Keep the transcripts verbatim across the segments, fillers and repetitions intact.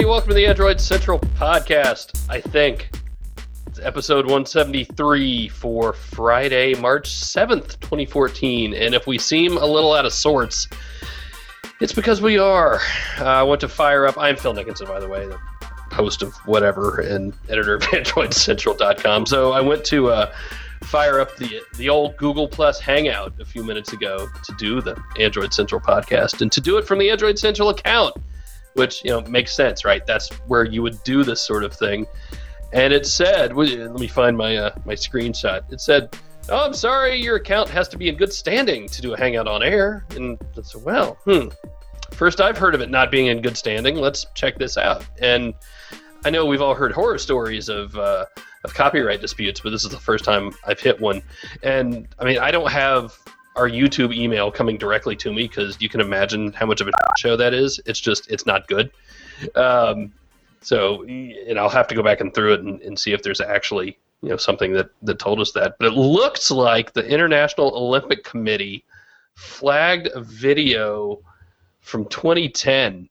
welcome to the Android Central podcast, I think. It's episode one seventy-three for Friday, March seventh, twenty fourteen. And if we seem a little out of sorts, it's because we are. Uh, I went to fire up, I'm Phil Nickinson, by the way, the host of whatever and editor of Android Central dot com. So I went to uh, fire up the the old Google Plus Hangout a few minutes ago to do the Android Central podcast, and to do it from the Android Central account, which, you know, makes sense, right? That's where you would do this sort of thing. And it said, let me find my uh, my screenshot. It said, "Oh, I'm sorry, your account has to be in good standing to do a Hangout on air." And I said, well, hmm. First I've heard of it not being in good standing. Let's check this out. And I know we've all heard horror stories of uh, of copyright disputes, but this is the first time I've hit one. And I mean, I don't have our YouTube email coming directly to me because you can imagine how much of a show that is. It's just, it's not good. Um, so, and I'll have to go back and through it and, and see if there's actually, you know, something that, that told us that. But it looks like the International Olympic Committee flagged a video from twenty ten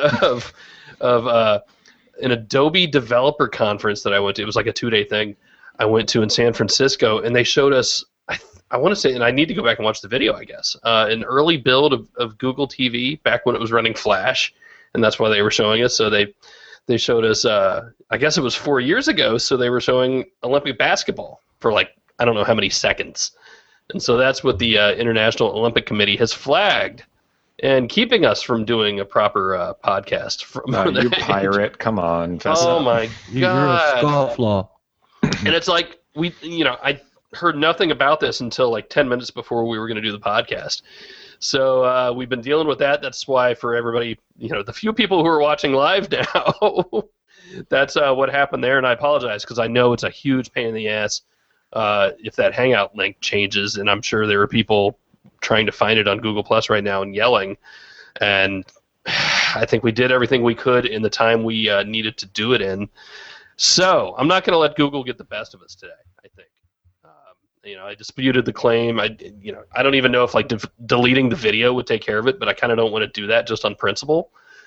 of of uh, an Adobe developer conference that I went to. It was like a two-day thing I went to in San Francisco, and they showed us, I, th- I want to say, and I need to go back and watch the video, I guess, uh, an early build of, of Google T V back when it was running Flash, and that's why they were showing us. So they they showed us, uh, I guess it was four years ago, so they were showing Olympic basketball for like, I don't know how many seconds. And so that's what the uh, International Olympic Committee has flagged, and keeping us from doing a proper uh, podcast. From no, you pirate! Come on. Oh my god! You're a scofflaw. And it's like, we, you know, I heard nothing about this until like ten minutes before we were going to do the podcast. So uh, we've been dealing with that. That's why for everybody, you know, the few people who are watching live now, that's uh, what happened there. And I apologize because I know it's a huge pain in the ass uh, if that Hangout link changes, and I'm sure there are people trying to find it on Google Plus right now and yelling. And I think we did everything we could in the time we uh, needed to do it in. So I'm not going to let Google get the best of us today, I think. Um, you know, I disputed the claim. I, you know, I don't even know if like de- deleting the video would take care of it, but I kind of don't want to do that just on principle.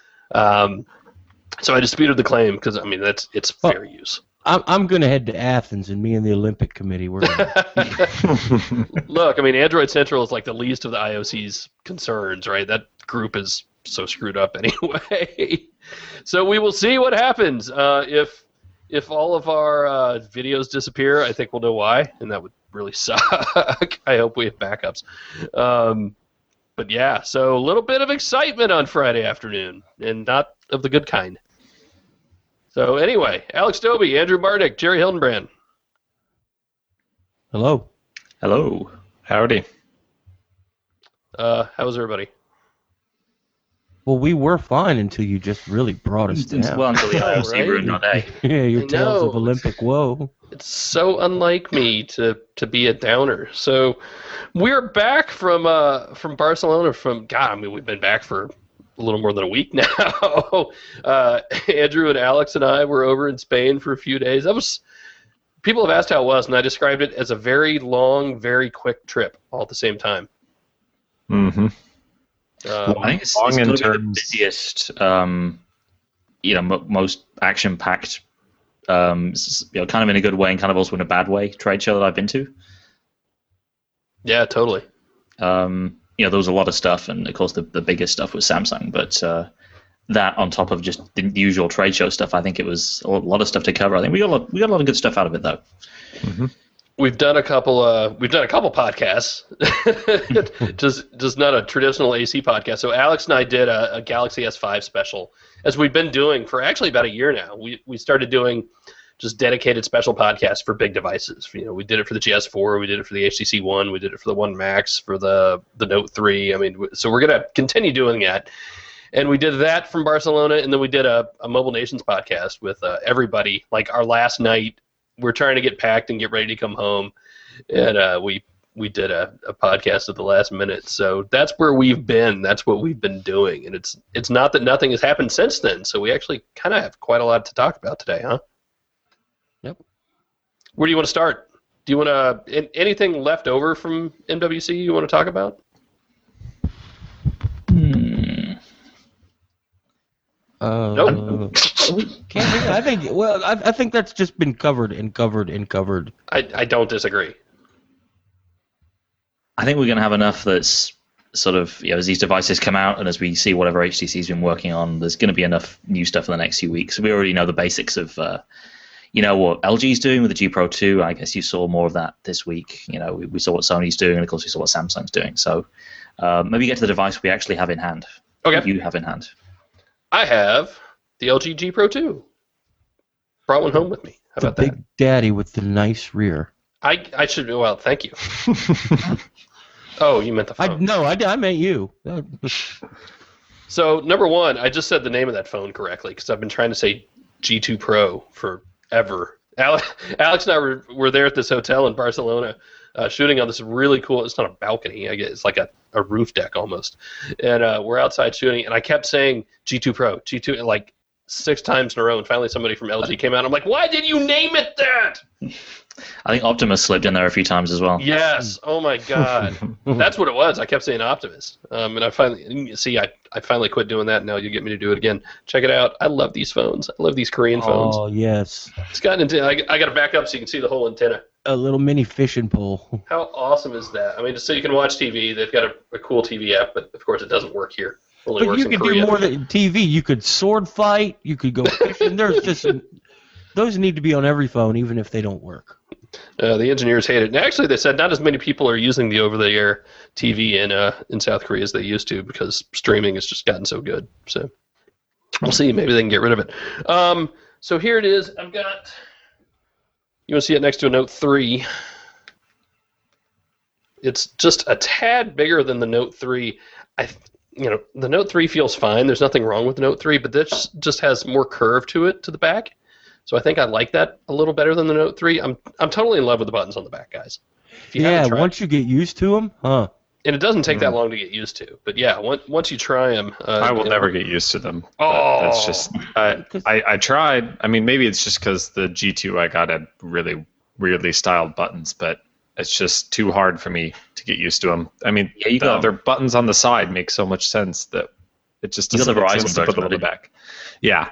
Um, so I disputed the claim because, I mean, that's it's well, fair use. I'm I'm going to head to Athens, and me and the Olympic Committee we're gonna... Look, I mean, Android Central is like the least of the I O C's concerns, right? That group is so screwed up anyway. So we will see what happens. Uh, if if all of our uh, videos disappear, I think we'll know why, and that would really suck. I hope we have backups. Um, but yeah, so a little bit of excitement on Friday afternoon, and not of the good kind. So anyway, Alex Dobie, Andrew Barnick, Jerry Hildenbrand. Hello. Hello. Howdy. Uh, how's everybody? Well, we were fine until you just really brought us down. Well, until the I O C Right? ruined our day. Yeah, your I tales know. of Olympic woe. It's so unlike me to, to be a downer. So we're back from uh from Barcelona. From God, I mean, we've been back for a little more than a week now. uh, Andrew and Alex and I were over in Spain for a few days. That was, people have asked how it was, and I described it as a very long, very quick trip all at the same time. Mm-hmm. Um, Well, I think it's, long it's in going to be the terms- busiest, um, you know, m- most action-packed, um, s- you know, kind of in a good way and kind of also in a bad way, trade show that I've been to. yeah, totally. Um, you know, there was a lot of stuff, and of course the, the biggest stuff was Samsung, but uh, that on top of just the usual trade show stuff, I think it was a lot of stuff to cover. I think we got a lot, we got a lot of good stuff out of it, though. Mm-hmm. We've done a couple. Uh, we've done a couple podcasts, just just not a traditional A C podcast. So Alex and I did a, a Galaxy S five special, as we've been doing for actually about a year now. We we started doing just dedicated special podcasts for big devices. You know, we did it for the G S four, we did it for the H T C One, we did it for the One Max, for the the Note three. I mean, so we're gonna continue doing that. And we did that from Barcelona, and then we did a, a Mobile Nations podcast with uh, everybody. Like our last night, we're trying to get packed and get ready to come home, and uh, we we did a, a podcast at the last minute. So that's where we've been. That's what we've been doing, and it's it's not that nothing has happened since then. So we actually kind of have quite a lot to talk about today, huh? Yep. Where do you want to start? Do you want to anything left over from M W C you want to talk about? Hmm. Uh, Nope. we can't we, I think. Well, I, I think that's just been covered and covered and covered. I, I don't disagree. I think we're going to have enough that's sort of, you know, as these devices come out and as we see whatever H T C's been working on, there's going to be enough new stuff in the next few weeks. We already know the basics of, uh, you know, what L G's doing with the G Pro two. I guess you saw more of that this week. You know, we, we saw what Sony's doing, and of course we saw what Samsung's doing. So uh, maybe get to the device we actually have in hand. Okay. You have in hand. I have the L G G Pro two. Brought one home with me. How The about that? big daddy with the nice rear. I I should well, thank you. Oh, you meant the I phone. no, I, I meant you. So number one, I just said the name of that phone correctly because I've been trying to say G two Pro forever. Alex, Alex and I were, were there at this hotel in Barcelona uh, shooting on this really cool, it's not a balcony, I guess it's like a, a roof deck almost. And uh, we're outside shooting, and I kept saying G two Pro, G two, like six times in a row, and finally somebody from L G came out. I'm like, why did you name it that? I think Optimus slipped in there a few times as well. Yes. Oh my God. That's what it was. I kept saying Optimus. Um, and I finally see. I, I finally quit doing that. Now you get me to do it again. Check it out. I love these phones. I love these Korean phones. Oh yes, It's got an antenna. I, I got to back up so you can see the whole antenna. a little mini fishing pole. How awesome is that? I mean, just so you can watch T V. They've got a, a cool T V app, but of course it doesn't work here. It only But works you in could Korea. do more than T V. You could sword fight. You could go fishing. There's just those need to be on every phone, even if they don't work. Uh, the engineers hate it. And actually, they said not as many people are using the over-the-air T V in uh, in South Korea as they used to because streaming has just gotten so good. So we'll see. Maybe they can get rid of it. Um, so here it is. I've got. You want to see it next to a Note three? It's just a tad bigger than the Note three. I, you know, the Note three feels fine. There's nothing wrong with the Note three, but this just has more curve to it to the back. So I think I like that a little better than the Note three. I'm I'm totally in love with the buttons on the back, guys. If you Yeah, haven't tried- once you get used to them, huh? and it doesn't take that long to get used to. But yeah, once once you try them, uh, I will you never know, get used to them. Oh. But that's just I, I I tried. I mean, maybe it's just because the G two I got had really weirdly styled buttons, but it's just too hard for me to get used to them. I mean, Yeah, you the got- other buttons on the side make so much sense that it just You got doesn't the make Verizon sense to put them on the version, back. Yeah.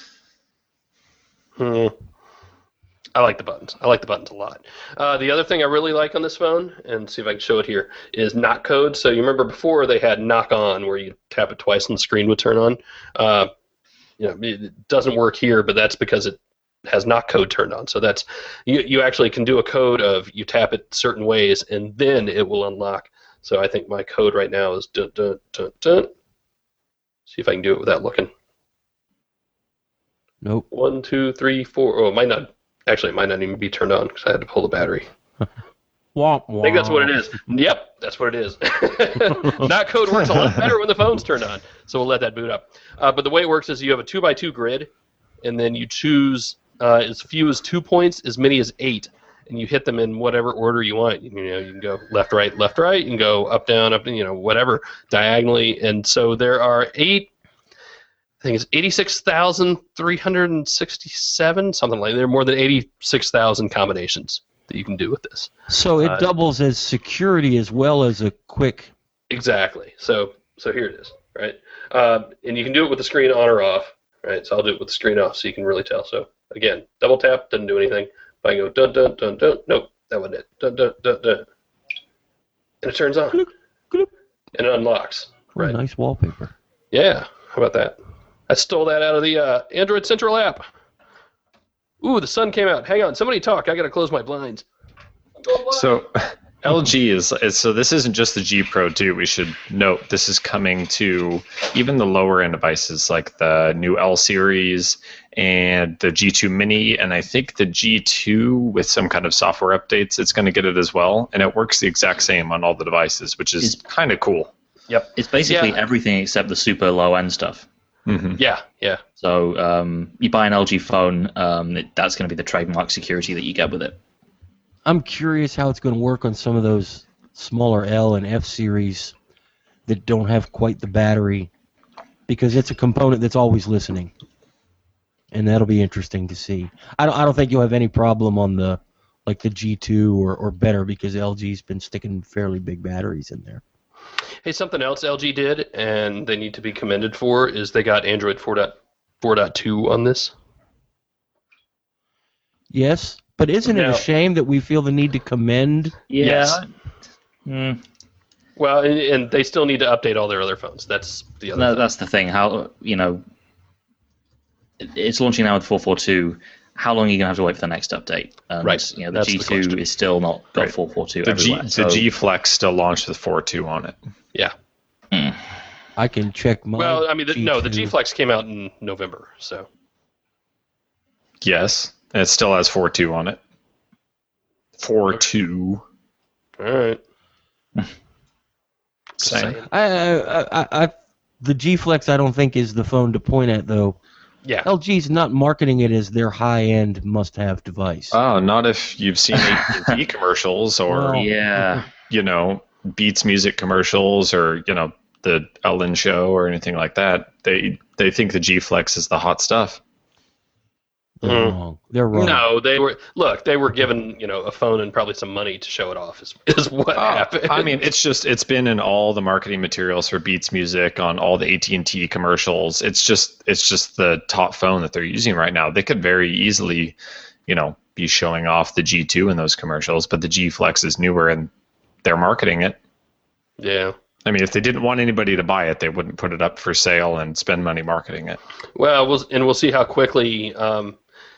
Hmm. I like the buttons. I like the buttons a lot. Uh, the other thing I really like on this phone, and see if I can show it here, is knock code. So you remember before they had knock on, where you tap it twice and the screen would turn on. Uh, you know, it doesn't work here, but that's because it has knock code turned on. So that's you. You actually can do a code of you tap it certain ways, and then it will unlock. So I think my code right now is dun dun dun dun. See if I can do it without looking. Nope. One, two, three, four. Oh, it might not. Actually, it might not even be turned on because I had to pull the battery. Womp, I think that's what it is. Yep, that's what it is. Knock code works a lot better when the phone's turned on, so we'll let that boot up. Uh, but the way it works is you have a two by two grid, and then you choose uh, as few as two points, as many as eight, and you hit them in whatever order you want. You know, you can go left, right, left, right. You can go up, down, up, you know, whatever diagonally. And so there are eight. I think it's eighty-six thousand three hundred sixty-seven, something like that. There are more than eighty-six thousand combinations that you can do with this. So it Uh, doubles as security as well as a quick. Exactly. So so here it is, right? Uh, and you can do it with the screen on or off, right? So I'll do it with the screen off so you can really tell. So again, double tap, doesn't do anything. If I go dun dun dun dun, nope, that wasn't it. Dun dun dun dun. And it turns on. Gloop, gloop. And it unlocks. Oh, Right. nice wallpaper. Yeah. How about that? I stole that out of the uh, Android Central app. Ooh, the sun came out. Hang on, somebody talk. I gotta close my blinds. So L G is, is so this isn't just the G Pro two. We should note this is coming to even the lower end devices like the new L series and the G two Mini, and I think the G two with some kind of software updates. It's going to get it as well, and it works the exact same on all the devices, which is Is- kind of cool. Yep. It's basically Yeah. everything except the super low end stuff. Mm-hmm. Yeah, yeah. So um, you buy an L G phone, um, it, that's going to be the trademark security that you get with it. I'm curious how it's going to work on some of those smaller L and F series that don't have quite the battery, because it's a component that's always listening, and that'll be interesting to see. I don't. I don't think you'll have any problem on the like the G two or, or better, because L G's been sticking fairly big batteries in there. Hey, something else L G did, and they need to be commended for, is they got Android four point four point two on this. Yes, but isn't it Now- a shame that we feel the need to commend? Yeah. Yes. Mm, Well, and, and they still need to update all their other phones. That's the other no, thing. that's the thing. How you know it- it's launching now with four forty-two. How long are you gonna have to wait for the next update? And, Right. You know, the That's the G two question. is still not got Right. four forty-two The G everywhere. the so- G Flex still launched with four point two on it. Yeah. I can check my. Well, I mean, the, no, the G two. G Flex came out in November, so Yes, and it still has four point two on it. four point two. all right. Same. Saying. I, I, I, I, the G Flex, I don't think is the phone to point at though. Yeah. L G's not marketing it as their high-end must-have device. Oh, not if you've seen A T and T commercials or Well, Yeah. you know Beats music commercials or you know the Ellen show or anything like that. They they think the G Flex is the hot stuff. They're Mm. wrong. They're wrong. No, they were look. They were given you know a phone and probably some money to show it off. Is is what Oh, happened. I mean, it's just it's been in all the marketing materials for Beats Music on all the A T and T commercials. It's just it's just the top phone that they're using right now. They could very easily, you know, be showing off the G two in those commercials, but the G Flex is newer and they're marketing it. yeah. I mean, if they didn't want anybody to buy it, they wouldn't put it up for sale and spend money marketing it. Well, we'll and we'll see how quickly. Um,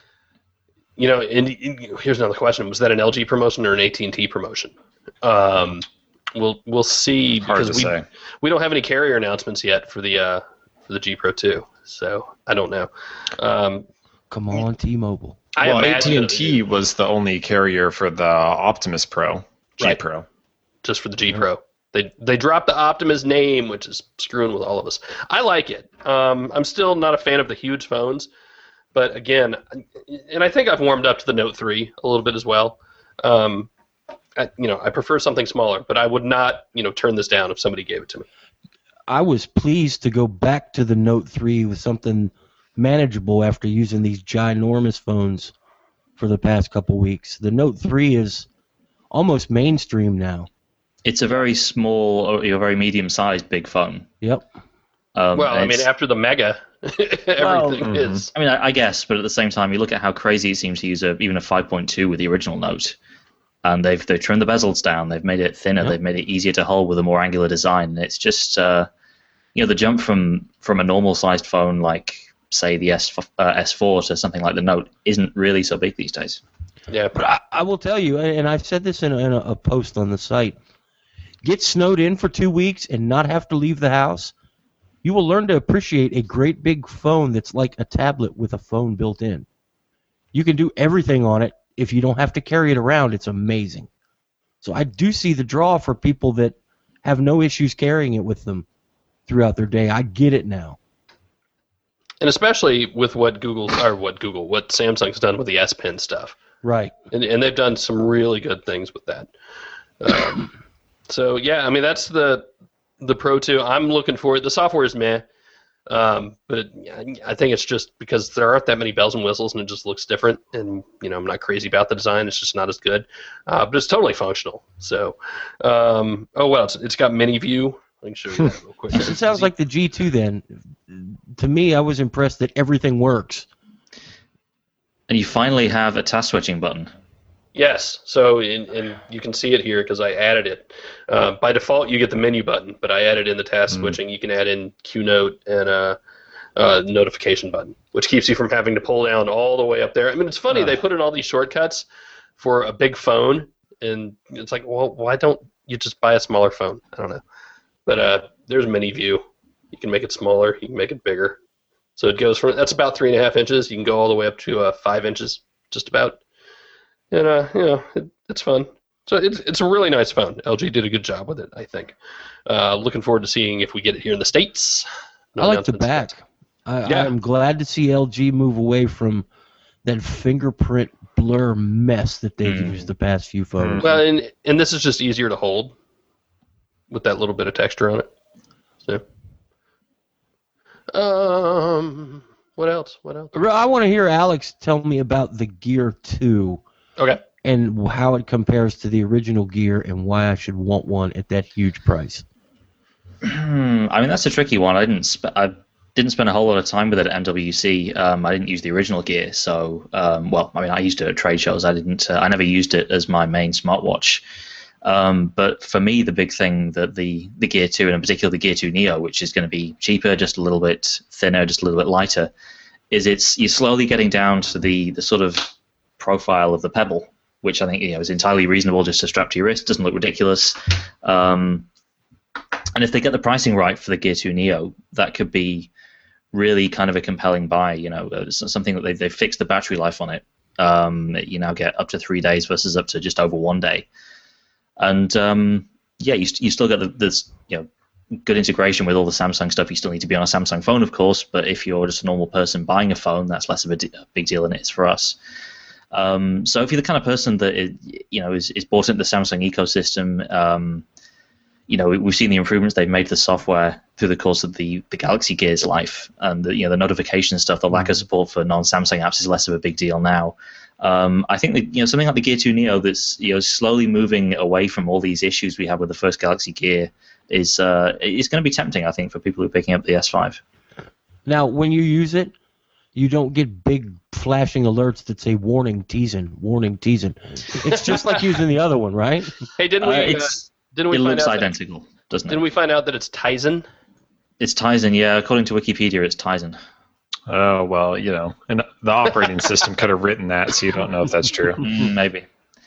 you know, and, and here's another question: was that an L G promotion or an A T and T promotion? Um, we'll we'll see Hard because to we say. we don't have any carrier announcements yet for the uh, for the G Pro two, so I don't know. Um, Come on, T-Mobile. I well, imagine A T and T was the only carrier for the Optimus Pro, G Right. Pro. just for the G Pro. They they dropped the Optimus name, which is screwing with all of us. I like it. Um, I'm still not a fan of the huge phones, but again, and I think I've warmed up to the Note three a little bit as well. Um, I, you know, I prefer something smaller, but I would not, you know, turn this down if somebody gave it to me. I was pleased to go back to the Note three with something manageable after using these ginormous phones for the past couple weeks. The Note three is almost mainstream now. It's a very small, or you know, very medium-sized big phone. Yep. Um, Well, I and mean, it's- after the Mega, everything Well, is. I mean, I, I guess, but at the same time, you look at how crazy it seems to use a, even a five point two with the original Note, and they've they've trimmed the bezels down, they've made it thinner, Yep. they've made it easier to hold with a more angular design. And it's just, uh, you know, the jump from from a normal-sized phone like, say, the S uh, S four to something like the Note isn't really so big these days. Yeah, But I, I will tell you, and I've said this in a, in a, a post on the site, get snowed in for two weeks and not have to leave the house. You will learn to appreciate a great big phone that's like a tablet with a phone built in. You can do everything on it. If you don't have to carry it around, it's amazing. So I do see the draw for people that have no issues carrying it with them throughout their day. I get it now. and especially with what Google's or what Google, what Samsung's done with the S Pen stuff. Right. and, and they've done some really good things with that. Um, so yeah, I mean that's the the Pro two. I'm looking for it. The software is meh, um, but I- I think it's just because there aren't that many bells and whistles, and it just looks different. And you know, I'm not crazy about the design. It's just not as good, uh, but it's totally functional. So, um, oh well, it's, it's got mini view. I can show you that real quick. It sounds like the G two then. To me, I was impressed that everything works. And you finally have a task switching button. Yes, so in, and you can see it here because I added it. Uh, by default, you get the menu button, but I added in the task switching. You can add in Q Note and a, a notification button, which keeps you from having to pull down all the way up there. I mean, it's funny, Ah. they put in all these shortcuts for a big phone, and it's like, well, why don't you just buy a smaller phone? I don't know. But uh, there's menu view. You can make it smaller, you can make it bigger. So it goes from, that's about three and a half inches. You can go all the way up to uh, five inches, just about. And uh, you know, it, it's fun. So it's it's a really nice phone. L G did a good job with it, I think. Uh, looking forward to seeing if we get it here in the States. No I like the announcements back. I, Yeah. I'm glad to see L G move away from that fingerprint blur mess that they've Mm. used the past few photos. yet. Well, and and this is just easier to hold with that little bit of texture on it. So, um, what else? What else? I want to hear Alex tell me about the Gear two Okay. and how it compares to the original Gear and why I should want one at that huge price. Hmm, I mean, that's a tricky one. I didn't. Spe- I didn't spend a whole lot of time with it at M W C. Um, I didn't use the original Gear, so um, well, I mean, I used it at trade shows. I didn't. Uh, I never used it as my main smartwatch. Um, but for me, the big thing that the the Gear two, and in particular the Gear two Neo, which is going to be cheaper, just a little bit thinner, just a little bit lighter, is it's you're slowly getting down to the the sort of profile of the Pebble, which I think you know is entirely reasonable just to strap to your wrist. Doesn't look ridiculous. Um, and if they get the pricing right for the Gear two Neo, that could be really kind of a compelling buy. You know, it's something that they they fixed the battery life on it. Um, you now get up to three days versus up to just over one day, and um, yeah, you you still get the, this you know good integration with all the Samsung stuff. You still need to be on a Samsung phone, of course, but if you're just a normal person buying a phone, that's less of a, d- a big deal than it is for us. Um, so if you're the kind of person that is, you know is, is bought into the Samsung ecosystem. Um, You know, we've seen the improvements they've made to the software through the course of the, the Galaxy Gear's life, and the, you know the notification stuff. The lack of support for non-Samsung apps is less of a big deal now. Um, I think that you know something like the Gear two Neo that's you know slowly moving away from all these issues we had with the first Galaxy Gear is uh, is going to be tempting. I think for people who are picking up the S five. Now, when you use it, you don't get big flashing alerts that say "warning, teasing, warning, teasing." It's just like using the other one, right? Hey, didn't we? Uh, Uh, it's, didn't we it find looks out identical, that, doesn't it? Didn't we find out that it's Tizen? It's Tizen, yeah. According to Wikipedia, it's Tizen. Oh, well, you know, and the operating system could have written that, so you don't know if that's true. Mm, maybe.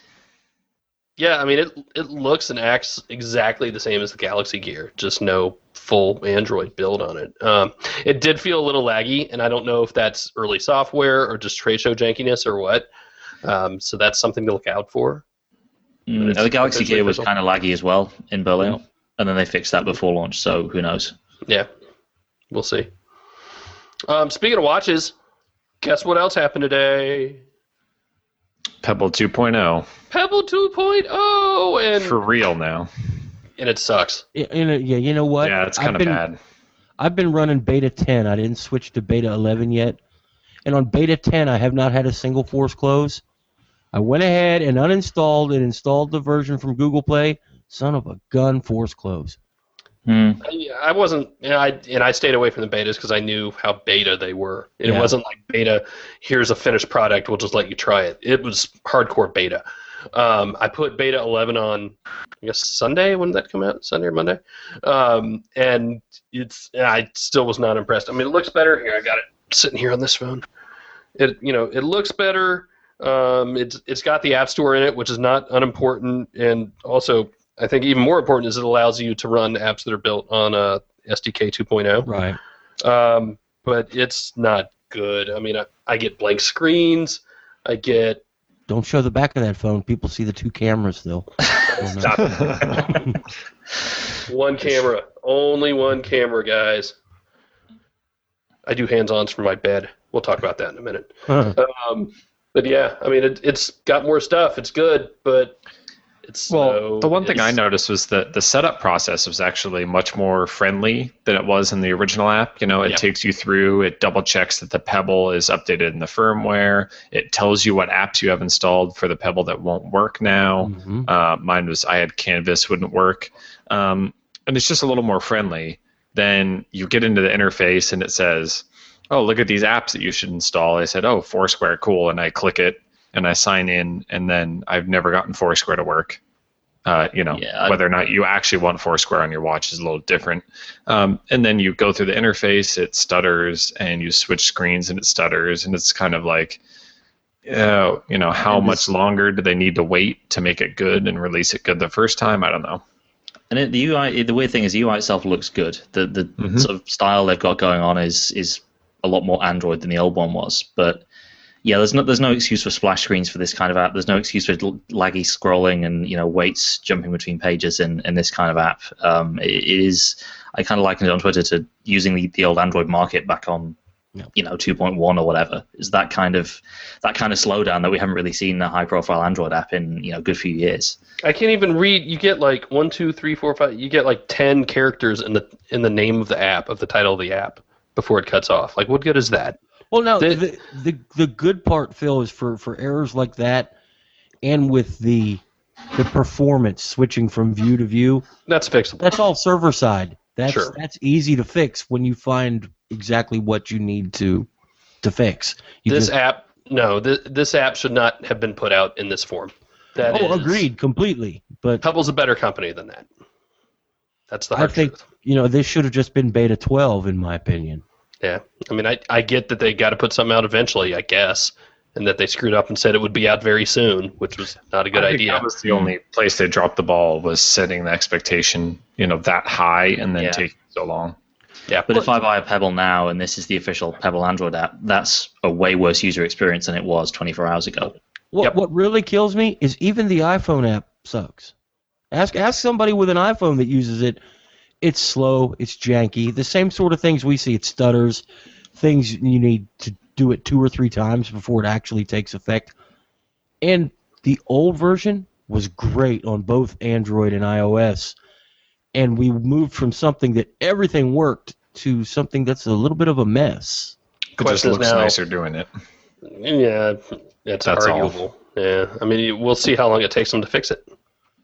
Yeah, I mean, it it looks and acts exactly the same as the Galaxy Gear, just no full Android build on it. Um, it did feel a little laggy, and I don't know if that's early software or just trade show jankiness or what. Um, so that's something to look out for. Mm, the Galaxy Gear was official. kind of laggy as well in Berlin, Yeah. and then they fixed that before launch, so who knows? Yeah, we'll see. Um, speaking of watches, guess what else happened today? Pebble two point oh. Pebble two point oh, and For real now. and it sucks. Yeah, you know, yeah, you know what? Yeah, it's I've kind of been- bad. I've been running beta ten. I didn't switch to beta eleven yet. And on beta ten, I have not had a single force close. I went ahead and uninstalled and installed the version from Google Play. Son of a gun, force close. Hmm. I, I wasn't, and I and I stayed away from the betas because I knew how beta they were. And Yeah. It wasn't like beta. Here's a finished product. We'll just let you try it. It was hardcore beta. Um, I put beta eleven on, I guess Sunday. When did that come out? Sunday or Monday? Um, and it's, and I still was not impressed. I mean, it looks better. Here, I got it sitting here on this phone. It, you know, it looks better. Um, it's it's got the App Store in it, which is not unimportant, and also I think even more important is it allows you to run apps that are built on uh, S D K two point oh. Right. Um, but it's not good. I mean, I, I get blank screens. I get Don't show the back of that phone. People see the two cameras, though. stop one camera, only one camera, guys. I do hands-ons from my bed. We'll talk about that in a minute. Um, but yeah, I mean, it, it's got more stuff. It's good, but it's Well, so, the one thing I it's- noticed was that the setup process was actually much more friendly than it was in the original app. You know, it Yeah. takes you through, it double checks that the Pebble is updated in the firmware. It tells you what apps you have installed for the Pebble that won't work now. Mhm. Uh, mine was, I had Canvas, wouldn't work. Um, and it's just a little more friendly. Then you get into the interface and it says, oh, look at these apps that you should install. I said, oh, Foursquare, cool. And I click it and I sign in, and then I've never gotten Foursquare to work. Uh, you know, Yeah, I- whether or not you actually want Foursquare on your watch is a little different. Um, and then you go through the interface, it stutters, and you switch screens and it stutters, and it's kind of like, uh, you know, how And much this- longer do they need to wait to make it good and release it good the first time? I don't know. And it, the U I, the weird thing is, the U I itself looks good. The the Mhm. sort of style they've got going on is is a lot more Android than the old one was. But yeah, there's no there's no excuse for splash screens for this kind of app. There's no excuse for l- laggy scrolling and you know weights jumping between pages in, in this kind of app. Um, it, it is I kind of liken it on Twitter to using the, the old Android market back on Yeah. you know two point one or whatever. Is that kind of that kind of slowdown that we haven't really seen in a high profile Android app in you know a good few years. I can't even read. You get like one, two, three, four, five. You get like ten characters in the in the name of the app, of the title of the app, before it cuts off. Like, what good is that? Well, no, The- the, the the good part, Phil, is for, for errors like that, and with the the performance switching from view to view. That's fixable. That's all server side. That's Sure. that's easy to fix when you find exactly what you need to to fix. You this just, app, no, this, this app should not have been put out in this form. That oh, is, agreed completely. But Pebble's a better company than that. That's the I hard think truth. you know this should have just been beta twelve, in my opinion. Yeah, I mean, I I get that they got to put something out eventually, I guess, and that they screwed up and said it would be out very soon, which was not a good I think idea. that was the only place they dropped the ball, was setting the expectation, you know, that high and then Yeah. taking so long. Yeah, But if I buy a Pebble now and this is the official Pebble Android app, that's a way worse user experience than it was twenty-four hours ago. What Yep. what really kills me is even the iPhone app sucks. Ask ask somebody with an iPhone that uses it. It's slow. It's janky. The same sort of things we see. It stutters. Things you need to do it two or three times before it actually takes effect. And the old version was great on both Android and iOS. And we moved from something that everything worked to something that's a little bit of a mess. It just Question is looks now- nicer doing it. yeah, it's That's all. arguable. Yeah, I mean, we'll see how long it takes them to fix it.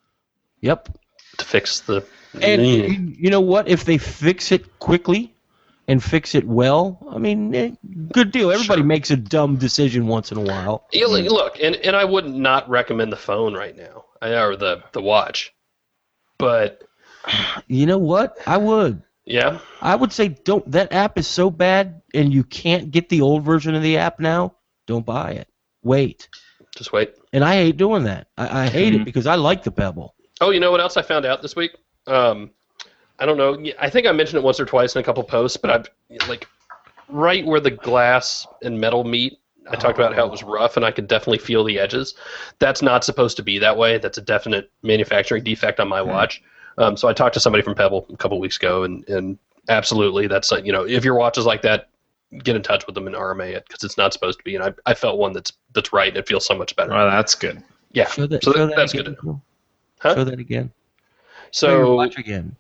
Yep. To fix the. And you you know what? If they fix it quickly and fix it well, I mean, eh, good deal. Everybody Sure. makes a dumb decision once in a while. Yeah, look, look, and, and I would not recommend the phone right now, or the, the watch. But, You know what? I would. yeah, I would say don't. That app is so bad, and you can't get the old version of the app now. Don't buy it. Wait. just wait. And I hate doing that. I, I hate Mhm. it because I like the Pebble. Oh, you know what else I found out this week? Um, I don't know. I think I mentioned it once or twice in a couple posts, but I've like right where the glass and metal meet. I talked about how it was rough, and I could definitely feel the edges. That's not supposed to be that way. That's a definite manufacturing defect on my watch. Um, so I talked to somebody from Pebble a couple weeks ago, and, and absolutely, that's uh, you know, if your watch is like that, get in touch with them and R M A it because it's not supposed to be. And I, I felt one that's that's right, and it feels so much better. Well, that's good. Yeah, Show that. so show that, that that's again. good. Huh? Show that again. Show your So watch again.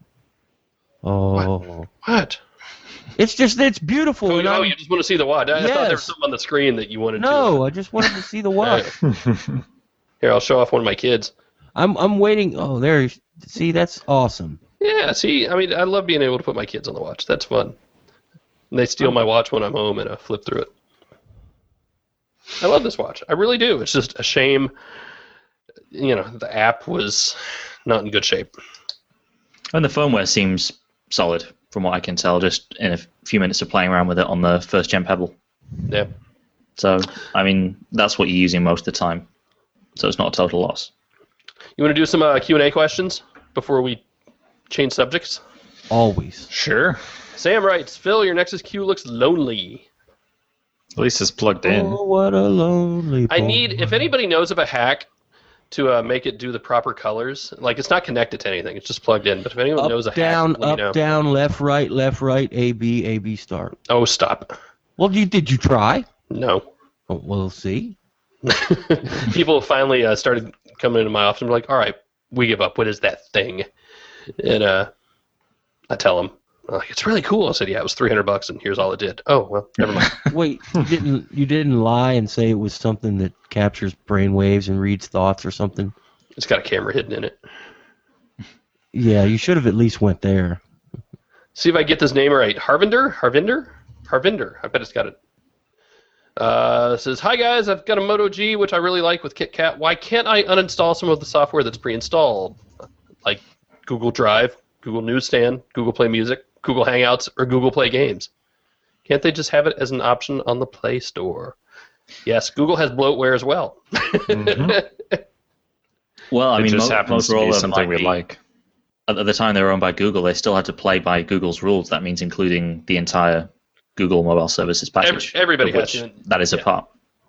Oh, what? it's just it's beautiful. Oh, and oh, I'm- you just want to see the watch? I, I thought there was Yes. something on the screen that you wanted to. no, I just wanted to see the watch. Here, I'll show off one of my kids. I'm I'm waiting. Oh, there. See, that's awesome. Yeah, see, I mean, I love being able to put my kids on the watch. That's fun. And they steal my watch when I'm home and I flip through it. I love this watch. I really do. It's just a shame, you know, the app was not in good shape. And the firmware seems solid from what I can tell, just in a few minutes of playing around with it on the first gen Pebble. Yeah. So, I mean, that's what you're using most of the time. So it's not a total loss. You want to do some uh, Q and A questions before we change subjects? Always. Sure. Sam writes, Phil, your Nexus Q looks lonely. At least it's plugged in. Oh, what a lonely. I boy. need, if anybody knows of a hack to uh, make it do the proper colors, like it's not connected to anything, it's just plugged in, but if anyone knows a Up, down, hack, let me up, know. down, left, right, left, right, A, B, A, B, start. Oh, stop. Well, you did you try? No. Oh, well, see. People finally uh, started coming into my office and were like, all right, we give up. What is that thing? And uh, I tell them, like, it's really cool. I said, yeah, it was three hundred bucks, and here's all it did. Oh, well, never mind. Wait, you didn't you didn't lie and say it was something that captures brain waves and reads thoughts or something? It's got a camera hidden in it. Yeah, you should have at least went there. See if I get this name right. Harvinder? Harvinder? Harvinder. I bet it's got it. Uh, it says, hi guys, I've got a Moto G, which I really like with KitKat. Why can't I uninstall some of the software that's pre-installed? Like Google Drive, Google Newsstand, Google Play Music, Google Hangouts, or Google Play Games. Can't they just have it as an option on the Play Store? Yes, Google has bloatware as well. Mhm. Well, I it mean, just Mo- happens to be Motorola something we might be- like. At the time they were owned by Google, they still had to play by Google's rules. That means including the entire Google Mobile Services package. Every- everybody of has which to. That is a Yeah. part.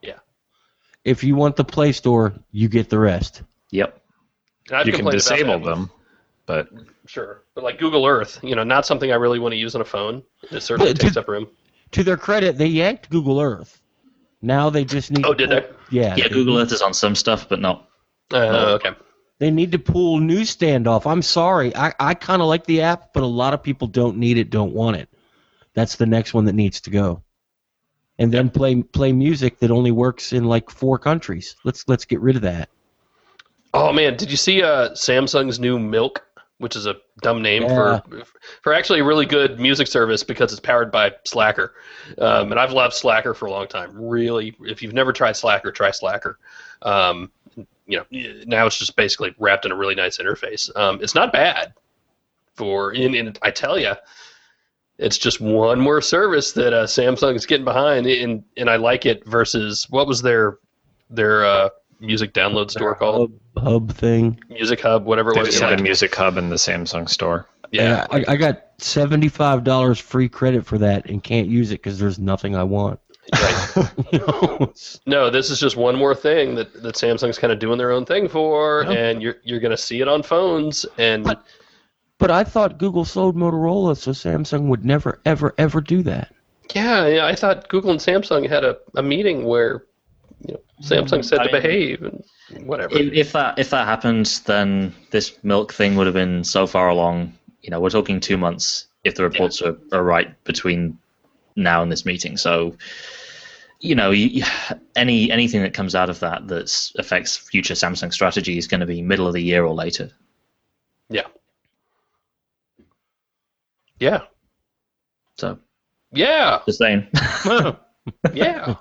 If you want the Play Store, you get the rest. Yep. And I've You can complained about disable that. them, but Sure. But like Google Earth, you know, not something I really want to use on a phone. It certainly But takes to- up room. To their credit, they yanked Google Earth. Now they just need. Oh, to did pull- they? Yeah. Yeah, they- Google Earth is on some stuff, but not. Uh, okay. They need to pull Newsstand off. I'm sorry. I, I kind of like the app, but a lot of people don't need it, don't want it. That's the next one that needs to go. And then play play music that only works in like four countries. Let's let's get rid of that. Oh man, did you see uh, Samsung's new Milk which is a dumb name Yeah. for for actually a really good music service because it's powered by Slacker. Um, and I've loved Slacker for a long time. Really, if you've never tried Slacker, try Slacker. Um, you know, now it's just basically wrapped in a really nice interface. Um, it's not bad for, and, and I tell you, it's just one more service that uh, Samsung is getting behind, and and I like it versus what was their their uh, music download store called? Hub, hub thing. Music Hub, whatever it They was. just Yeah, had a Music Hub in the Samsung store. yeah. I, I got seventy-five dollars free credit for that and can't use it because there's nothing I want. Right. You know, it's- No, this is just one more thing that, that Samsung's kind of doing their own thing for, Yeah. and you're you're going to see it on phones. And But- But I thought Google sold Motorola, so Samsung would never, ever, ever do that. yeah, yeah, I thought Google and Samsung had a, a meeting where you know Samsung said I to mean- behave and whatever. If, if that if that happened, then this milk thing would have been so far along. You know, we're talking two months if the reports are, are right between now and this meeting. So, you know, you, any anything that comes out of that that affects future Samsung strategy is going to be middle of the year or later. yeah. Yeah. So, Yeah. just saying. Yeah.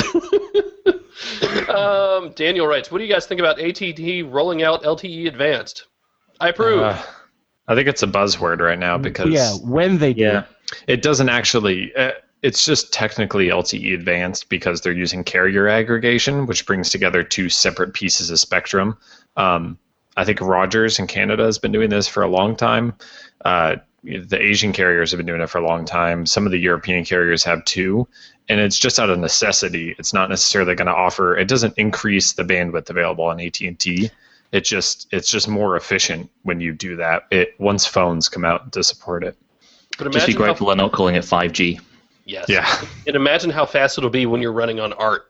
um, Daniel writes, what do you guys think about A T and T rolling out L T E Advanced? I approve. Uh, I think it's a buzzword right now because Yeah, when they do. Yeah. it doesn't actually. Uh, it's just technically L T E Advanced because they're using carrier aggregation, which brings together two separate pieces of spectrum. Um, I think Rogers in Canada has been doing this for a long time. Uh, the Asian carriers have been doing it for a long time. Some of the European carriers have too. And it's just out of necessity. It's not necessarily going to offer. It doesn't increase the bandwidth available on A T and T. It just it's just more efficient when you do that. It once phones come out to support it. But Just be imagine how- grateful they're not calling it five G. Yes. Yeah. And imagine how fast it'll be when you're running on Art.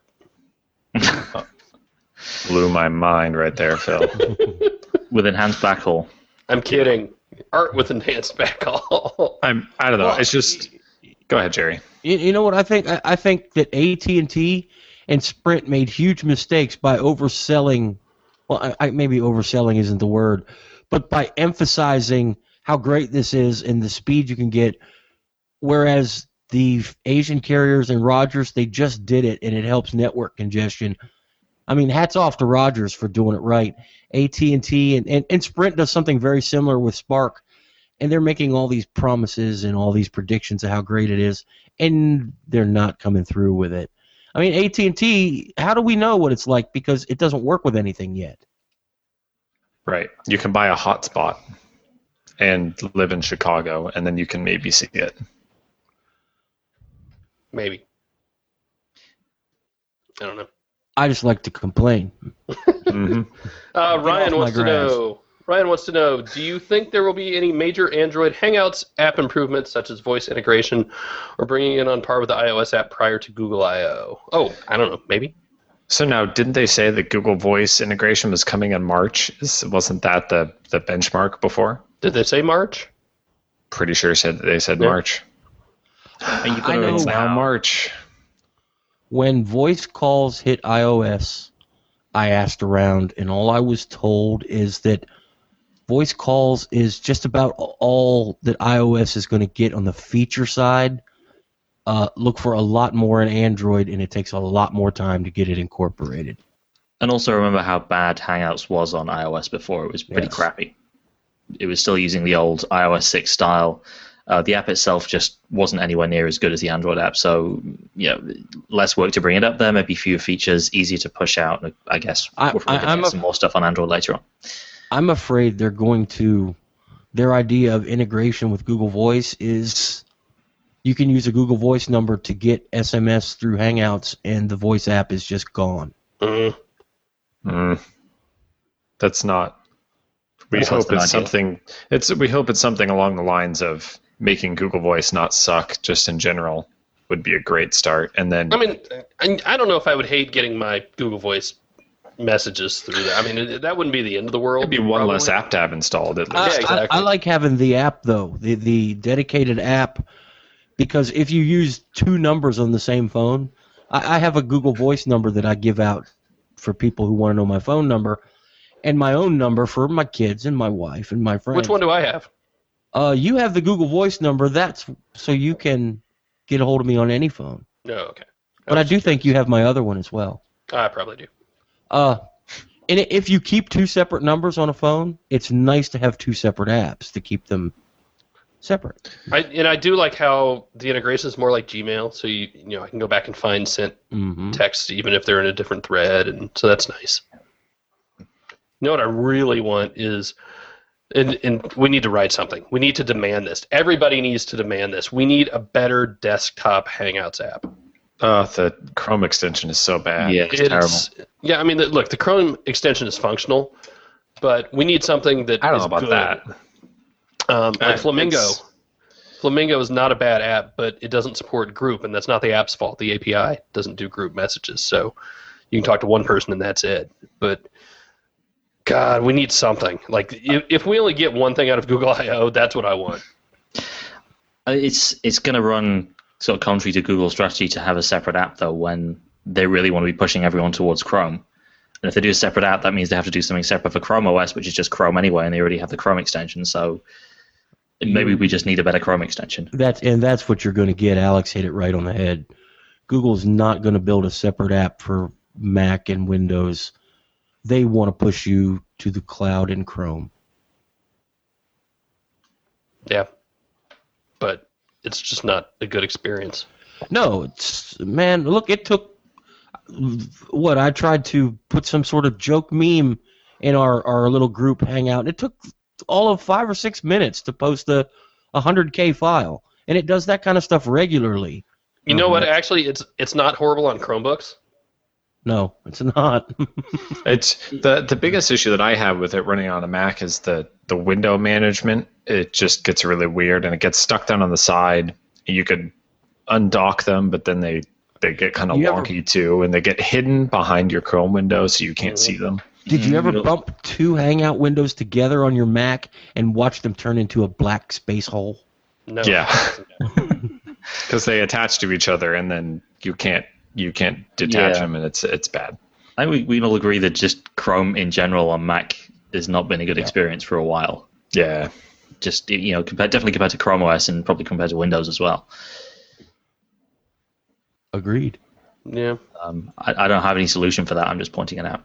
Blew my mind right there, Phil. With enhanced backhaul. I'm kidding. Art with enhanced backhaul. I'm I don't know. Well, It's just go ahead, Jerry. You, you know what I think? I, I think that A T and T and Sprint made huge mistakes by overselling. Well, I, I, maybe overselling isn't the word, but by emphasizing how great this is and the speed you can get, whereas the Asian carriers and Rogers, they just did it and it helps network congestion. I mean, hats off to Rogers for doing it right. A T and T and, and, and Sprint does something very similar with Spark, and they're making all these promises and all these predictions of how great it is, and they're not coming through with it. I mean, A T and T, how do we know what it's like? Because it doesn't work with anything yet. Right. You can buy a hotspot and live in Chicago, and then you can maybe see it. Maybe. I don't know. I just like to complain. hmm Uh, Ryan off wants my to grass. know. Ryan wants to know, do you think there will be any major Android Hangouts app improvements, such as voice integration, or bringing it on par with the iOS app prior to Google I O? Oh, I don't know. Maybe. So now, didn't they say that Google Voice integration was coming in March? Is, wasn't that the, the benchmark before? Did they say March? Pretty sure said they said Yeah. March. And you I know. It's now now March. When voice calls hit iOS, I asked around, and all I was told is that voice calls is just about all that iOS is going to get on the feature side. Uh, look for a lot more in Android, and it takes a lot more time to get it incorporated. And also remember how bad Hangouts was on iOS before. It was pretty Yes. crappy. It was still using the old iOS six style. Uh, the app itself just wasn't anywhere near as good as the Android app. So, you know, less work to bring it up there, maybe fewer features, easier to push out. I guess I- we're probably I- gonna I'm get a- some more stuff on Android later on. I'm afraid they're going to, their idea of integration with Google Voice is you can use a Google Voice number to get S M S through Hangouts, and the voice app is just gone. Mm. Mm. That's not. We That's hope not it's ideal. something. It's we hope it's something along the lines of making Google Voice not suck. Just in general, would be a great start. And then I mean, I, I don't know if I would hate getting my Google Voice messages through that. I mean, it, that wouldn't be the end of the world. maybe one probably. less app to have installed at I, least. Yeah, I- exactly. I, like having the app, though, the, the dedicated app, because if you use two numbers on the same phone, I, I have a Google Voice number that I give out for people who want to know my phone number, and my own number for my kids and my wife and my friends. Which one do I have? Uh, you have the Google Voice number. That's so you can get a hold of me on any phone. No, okay. But I do think you have my other one as well. I probably do. Uh, and if you keep two separate numbers on a phone, it's nice to have two separate apps to keep them separate. I, and I do like how the integration is more like Gmail, so you you know I can go back and find sent Mm-hmm. texts even if they're in a different thread, and so that's nice. You know what I really want is, and, and we need to write something. We need to demand this. Everybody needs to demand this. We need a better desktop Hangouts app. Oh, the Chrome extension is so bad. Yeah, it's, terrible. Yeah, I mean, the, look, the Chrome extension is functional, but we need something that I don't is know about good. that. Um, like Uh, Flamingo. it's- Flamingo is not a bad app, but it doesn't support group, and that's not the app's fault. The A P I doesn't do group messages, so you can talk to one person and that's it. But God, we need something. Like if, if we only get one thing out of Google I O, that's what I want. Uh, It's it's going to run sort of contrary to Google's strategy to have a separate app, though, when they really want to be pushing everyone towards Chrome. And if they do a separate app, that means they have to do something separate for Chrome O S, which is just Chrome anyway, and they already have the Chrome extension. So maybe we just need a better Chrome extension. That's and that's what you're going to get. Alex hit it right on the head. Google's not going to build a separate app for Mac and Windows. They want to push you to the cloud in Chrome. Yeah, but it's just not a good experience. No, it's man. Look, it took what I tried to put some sort of joke meme in our, our little group hangout. It took all of five or six minutes to post a one hundred K file, and it does that kind of stuff regularly. You know Mhm. what? Actually, it's it's not horrible on Chromebooks. No, it's not. It's the the biggest issue that I have with it running on a Mac is the the window management. It just gets really weird and it gets stuck down on the side. You could undock them, but then they they get kind of You ever- wonky too, and they get hidden behind your Chrome window, so you can't see them. Did you ever Mm, bump two Hangout windows together on your Mac and watch them turn into a black space hole? No. Yeah, because they attach to each other, and then you can't you can't detach Yeah. them, and it's it's bad. I think we, we all agree that just Chrome in general on Mac has not been a good experience for a while. Yeah, Just, you know, compared, definitely compared to Chrome O S and probably compared to Windows as well. Agreed. Yeah. Um, I, I don't have any solution for that. I'm just pointing it out.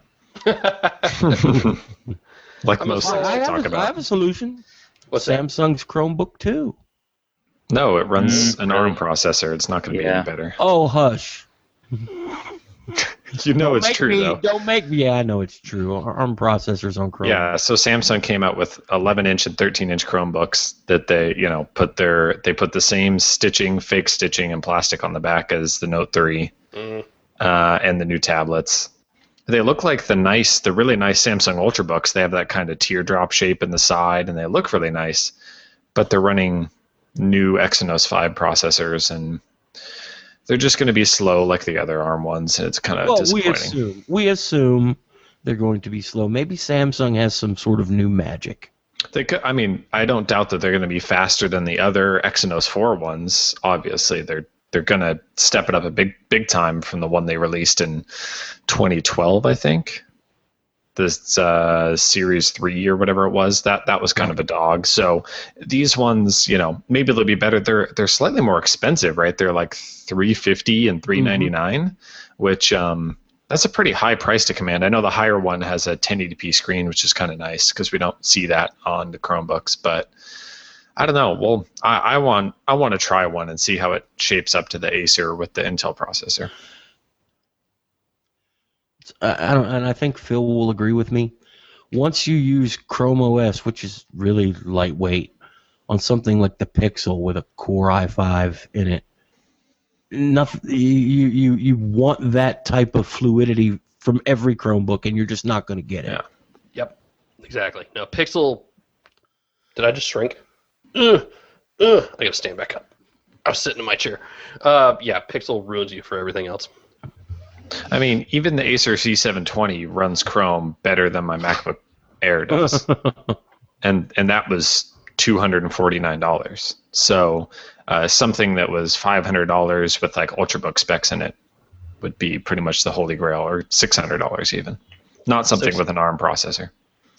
like I'm most a- things I we have, talk a, I about. have a solution. What's that? Samsung's Chromebook two. No, it runs Mm, an really? ARM processor. It's not going to be Yeah. any better. Oh, hush. You know Don't it's make true me, though. Don't make me. Yeah, I know it's true. ARM processors on Chrome. Yeah, so Samsung came out with eleven inch and thirteen inch Chromebooks that they, you know, put their they put the same stitching, fake stitching and plastic on the back as the Note three Mm. uh, and the new tablets. They look like the nice, the really nice Samsung Ultrabooks. They have that kind of teardrop shape in the side, and they look really nice. But they're running new Exynos five processors, and they're just going to be slow like the other ARM ones. It's kind of Well, we disappointing. assume we assume they're going to be slow. Maybe Samsung has some sort of new magic. They could, I mean, I don't doubt that they're going to be faster than the other Exynos four ones. Obviously, they're they're going to step it up a big big time from the one they released in twenty twelve, I think. This uh, Series three or whatever it was, that that was kind of a dog. So these ones, you know, maybe they'll be better. They're they're slightly more expensive, right? They're like three fifty and three ninety-nine, mm-hmm. which um, that's a pretty high price to command. I know the higher one has a ten eighty p screen, which is kind of nice because we don't see that on the Chromebooks. But I don't know. Well, I, I want I want to try one and see how it shapes up to the Acer with the Intel processor. I, I don't, and I think Phil will agree with me. Once you use Chrome O S, which is really lightweight, on something like the Pixel with a Core i five in it, nothing. You you you want that type of fluidity from every Chromebook, and you're just not going to get it. Yeah. Yep. Exactly. Now, Pixel. Did I just shrink? Ugh. Ugh. I gotta stand back up. I was sitting in my chair. Uh, yeah, Pixel ruins you for everything else. I mean, even the Acer C seven twenty runs Chrome better than my MacBook Air does, and and that was two hundred and forty nine dollars. So uh, something that was five hundred dollars with like Ultrabook specs in it would be pretty much the holy grail, or six hundred dollars even. Not something Six- with an ARM processor.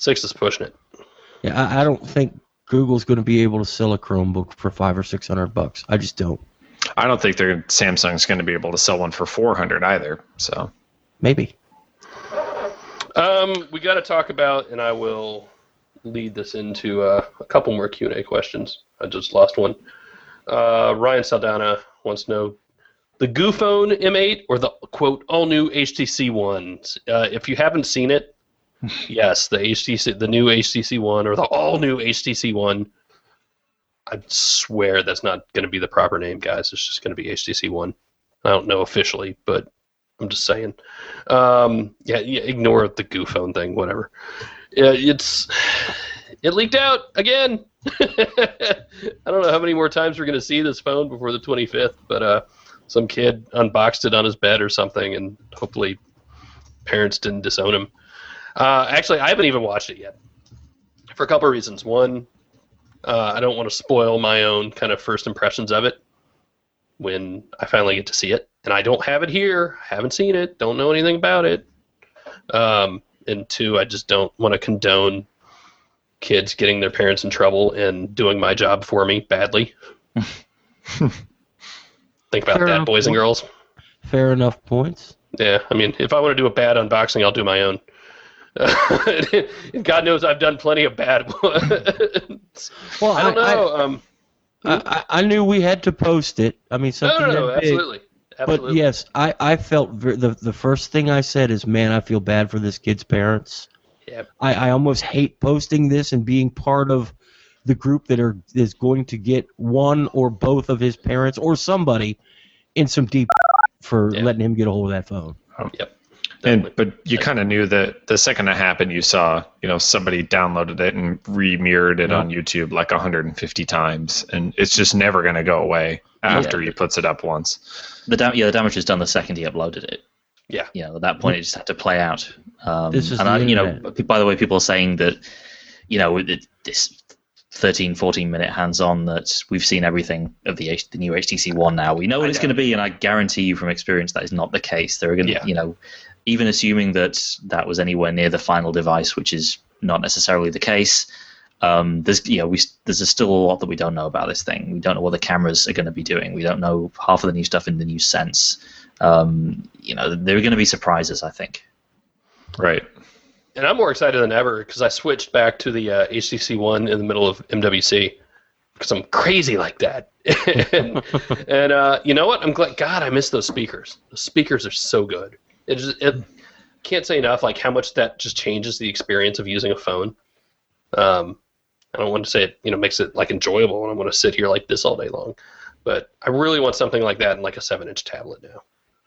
Six is pushing it. Yeah, I, I don't think Google's going to be able to sell a Chromebook for five or six hundred bucks. I just don't. I don't think they're Samsung's going to be able to sell one for four hundred either. So maybe. Um, we got to talk about, and I will lead this into uh, a couple more Q and A questions. I just lost one. Uh, Ryan Saldana wants to know the GooPhone M eight or the quote all new H T C One. Uh, if you haven't seen it, yes, the H T C, the new H T C One or the all new H T C One. I swear that's not going to be the proper name, guys. It's just going to be H T C One. I don't know officially, but I'm just saying. Um, yeah, yeah, ignore the GooPhone thing, whatever. Yeah, it's it leaked out again. I don't know how many more times we're going to see this phone before the twenty-fifth, but uh, some kid unboxed it on his bed or something, and hopefully parents didn't disown him. Uh, actually, I haven't even watched it yet for a couple of reasons. One, uh, I don't want to spoil my own kind of first impressions of it when I finally get to see it. And I don't have it here. I haven't seen it. Don't know anything about it. Um, and two, I just don't want to condone kids getting their parents in trouble and doing my job for me badly. Think about Fair that, enough boys and point. girls. Fair enough points. Yeah, I mean, if I want to do a bad unboxing, I'll do my own. God knows I've done plenty of bad ones. Well, I don't I, know. um, I, I, I knew we had to post it. I mean, no, something no, no, that big. absolutely. absolutely. But yes, I, I felt ver- the the first thing I said is, man, I feel bad for this kid's parents. Yep. I, I almost hate posting this and being part of the group that are is going to get one or both of his parents or somebody in some deep for Yeah. letting him get a hold of that phone. Yep. And Definitely. but you kind of knew that the second it happened, you saw, you know, somebody downloaded it and re-mirrored it Yeah. on YouTube like one hundred fifty times, and it's just never going to go away after Yeah. he puts it up once. The dam- yeah, the damage was done the second he uploaded it. Yeah. You know, at that point, it just had to play out. Um, This is and the I, you know, internet. by the way, people are saying that, you know, it, this thirteen, fourteen minute hands-on that we've seen everything of the H- the new H T C One now. We know what I it's know. going to be, and I guarantee you from experience that is not the case. There are going to, Yeah. you know, even assuming that that was anywhere near the final device, which is not necessarily the case. Um, there's, you know, we there's still a lot that we don't know about this thing. We don't know what the cameras are going to be doing. We don't know half of the new stuff in the new Sense. Um, you know, there are going to be surprises, I think. Right. And I'm more excited than ever because I switched back to the uh, H T C One in the middle of M W C because I'm crazy like that. and and uh, you know what? I'm glad. God, I miss those speakers. The speakers are so good. It just it can't say enough like how much that just changes the experience of using a phone. Um, I don't want to say it, you know, makes it like enjoyable when I want to sit here like this all day long. But I really want something like that in like a seven-inch tablet now.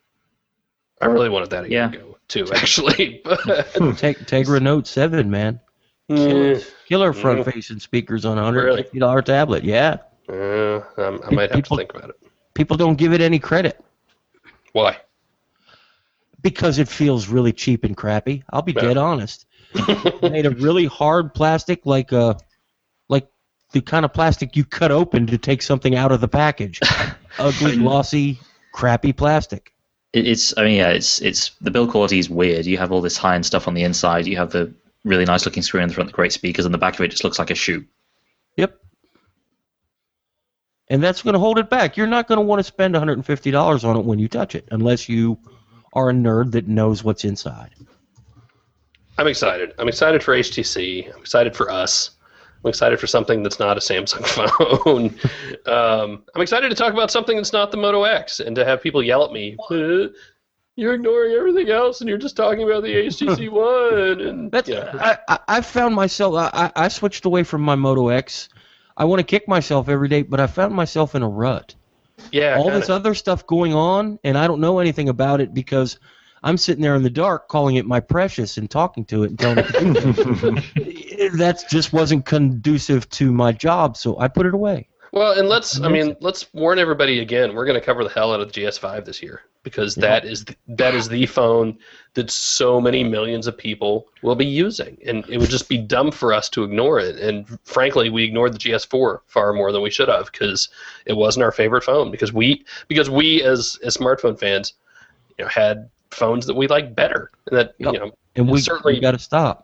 I really wanted that a year Yeah. ago too, actually. But Teg- Tegra Note seven, man. Mm, Killer front-facing speakers on a one hundred fifty dollars Really? tablet. Yeah. uh, um, I might have People- to think about it. People don't give it any credit Why? because it feels really cheap and crappy. I'll be dead honest. Made of really hard plastic, like uh, like the kind of plastic you cut open to take something out of the package. Ugly, glossy, crappy plastic. It, it's, I mean, yeah, it's it's the build quality is weird. You have all this high-end stuff on the inside. You have the really nice-looking screen in the front, the great speakers, and the back of it just looks like a shoe. Yep. And that's going to hold it back. You're not going to want to spend one hundred fifty dollars on it when you touch it, unless you are a nerd that knows what's inside. I'm excited. I'm excited for H T C. I'm excited for us. I'm excited for something that's not a Samsung phone. um, I'm excited to talk about something that's not the Moto X and to have people yell at me, "Uh, you're ignoring everything else and you're just talking about the H T C One. And That's, yeah. I, I, I found myself, I, I I switched away from my Moto X. I want to kick myself every day, but I found myself in a rut. yeah, All kinda. this other stuff going on, and I don't know anything about it because I'm sitting there in the dark calling it my precious and talking to it and telling it to do that just wasn't conducive to my job, so I put it away. Well, and let's, I mean, let's warn everybody again. We're going to cover the hell out of the G S five this year because that is the, that is the phone that so many millions of people will be using, and it would just be dumb for us to ignore it. And frankly, we ignored the G S four far more than we should have because it wasn't our favorite phone because we because we as as smartphone fans, you know, had phones that we liked better, and that Yep. you know, And we, certainly we got to stop.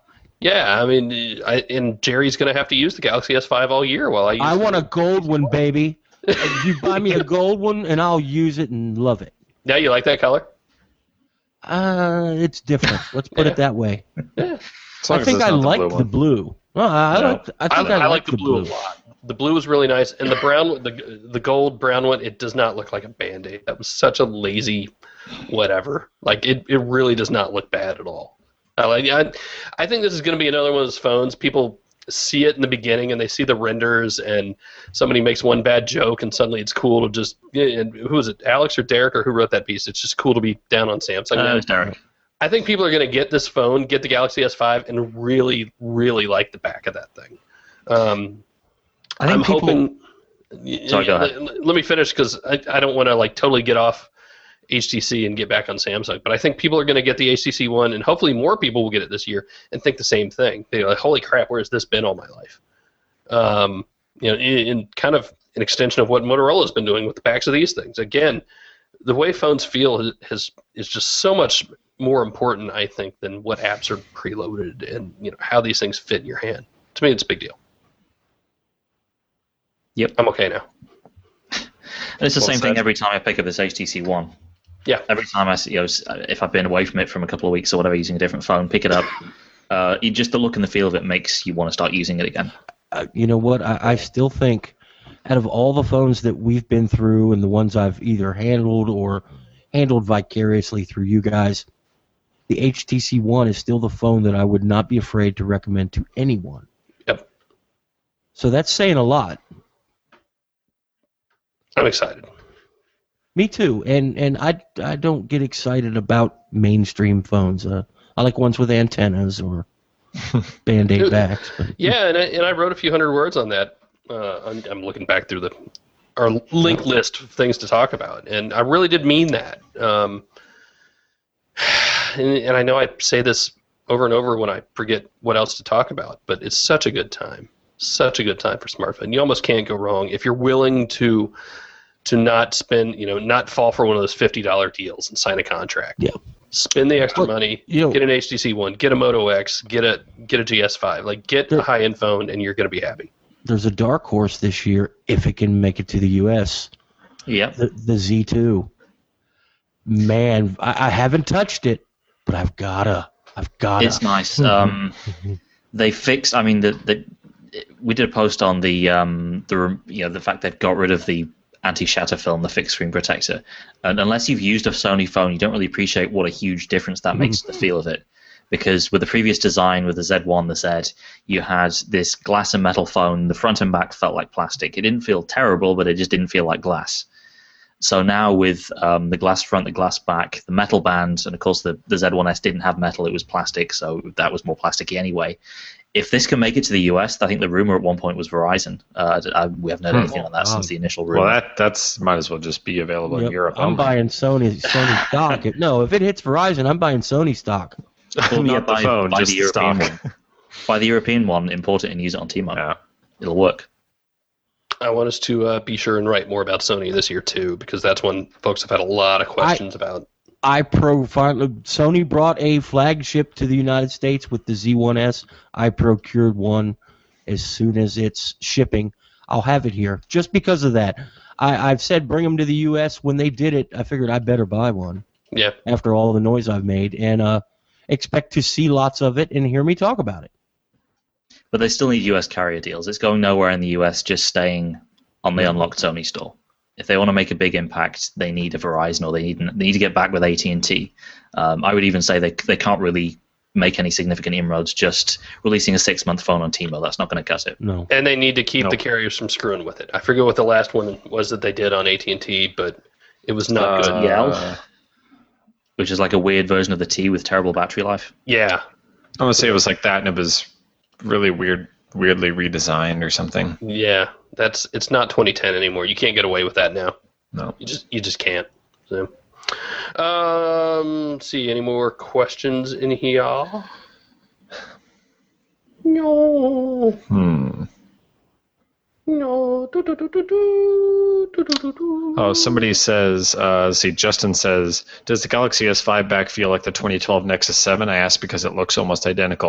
Yeah, I mean, I, and Jerry's going to have to use the Galaxy S five all year while I use I want the, a gold one, baby. You buy me a gold one, and I'll use it and love it. Yeah, you like that color? Uh, it's different. Let's put Yeah. it that way. Yeah. As long I as think it's I not the like blue the one. blue. No, I, No. like. I think I, I, like the blue, a lot. The blue is really nice, and the brown, the the gold brown one, it does not look like a Band-Aid. That was such a lazy, whatever. Like it, it really does not look bad at all. I like. I, I think this is going to be another one of those phones. People see it in the beginning and they see the renders, and somebody makes one bad joke, and suddenly it's cool to just. And who is it, Alex or Derek, or who wrote that piece? It's just cool to be down on Samsung. Uh, now. it was Derek. I think people are going to get this phone, get the Galaxy S five, and really, really like the back of that thing. Um, I think I'm people, hoping. Sorry, go ahead. Let, let me finish because I, I don't want to like totally get off H T C and get back on Samsung. But I think people are going to get the H T C One, and hopefully more people will get it this year and think the same thing. They're like, "Holy crap, where's this been all my life?" Um, you know, in, in kind of an extension of what Motorola's been doing with the backs of these things. Again, the way phones feel has, has is just so much more important, I think, than what apps are preloaded and you know how these things fit in your hand. To me, it's a big deal. Yep. I'm okay now. And it's the Well same said. thing every time I pick up this H T C One. Yeah. Every time I, see- you know, if I've been away from it from a couple of weeks or whatever, using a different phone, pick it up. Uh, you, just the look and the feel of it makes you want to start using it again. uh, you know what? I, I still think, out of all the phones that we've been through and the ones I've either handled or handled vicariously through you guys, the H T C One is still the phone that I would not be afraid to recommend to anyone. Yep. So that's saying a lot. I'm excited. Me too, and and I, I don't get excited about mainstream phones. Uh, I like ones with antennas or Band-Aid Dude, backs. But Yeah, and I, and I wrote a few hundred words on that. Uh, I'm, I'm looking back through the our link list of things to talk about, and I really did mean that. Um, and, and I know I say this over and over when I forget what else to talk about, but it's such a good time, such a good time for smartphone. You almost can't go wrong if you're willing to to not spend, you know, not fall for one of those fifty dollar deals and sign a contract. Yeah. Spend the extra Well, money, you know- get an H T C One, get a Moto X, get a get a G S five, like get There- a high end phone, and you're going to be happy. there's a dark horse this year if it can make it to the U S. Yep. The, the Z two. Man, I, I haven't touched it, but I've gotta. I've gotta. It's nice. Um, they fixed. I mean, the, the we did a post on the um, the you know the fact they've got rid of the anti-shatter film, the fixed screen protector, and unless you've used a Sony phone, you don't really appreciate what a huge difference that makes to the feel of it. Because with the previous design, with the Z one, the Z, you had this glass and metal phone. The front and back felt like plastic. It didn't feel terrible, but it just didn't feel like glass. So now with um, the glass front, the glass back, the metal band, and of course the, the Z one S didn't have metal, it was plastic, so that was more plasticky anyway. If this can make it to the U S, I think the rumor at one point was Verizon. Uh, I, we haven't heard anything on that wow. since the initial rumor. Well, that that's might as well just be available in Yep, Europe. I'm buying Sony Sony stock. If- no, if it hits Verizon, I'm buying Sony stock. Well, not yeah, the buy, phone, buy just the the European stock. one. Buy the European one, import it, and use it on T-Mobile. Yeah. It'll work. I want us to uh, be sure and write more about Sony this year too, because that's one folks have had a lot of questions about. I profiled. Sony brought a flagship to the United States with the Z one S. I procured one as soon as it's shipping. I'll have it here just because of that. I, I've said bring them to the U S. When they did it, I figured I better buy one Yeah, after all the noise I've made, and uh, expect to see lots of it and hear me talk about it. But they still need U S carrier deals. It's going nowhere in the U S, just staying on the unlocked Sony store. If they want to make a big impact, they need a Verizon, or they need they need to get back with A T and T. Um, I would even say they they can't really make any significant inroads just releasing a six-month phone on T-Mobile. That's not going to cut it. No. and they need to keep Nope. the carriers from screwing with it. I forget what the last one was that they did on A T and T, but it was not Uh, good. Yeah. Which is like a weird version of the T with terrible battery life. Yeah, I want to say it was like that, and it was really weird, weirdly redesigned or something. yeah, that's it's not twenty ten anymore. You can't get away with that now. No. You just you just can't. So, um, let's see, any more questions in here? No, Hmm. no. Do, do, do, do, do, do, do, do, do. Oh, somebody says, uh, let's see, Justin says, does the Galaxy S five back feel like the twenty twelve Nexus seven? I asked because it looks almost identical.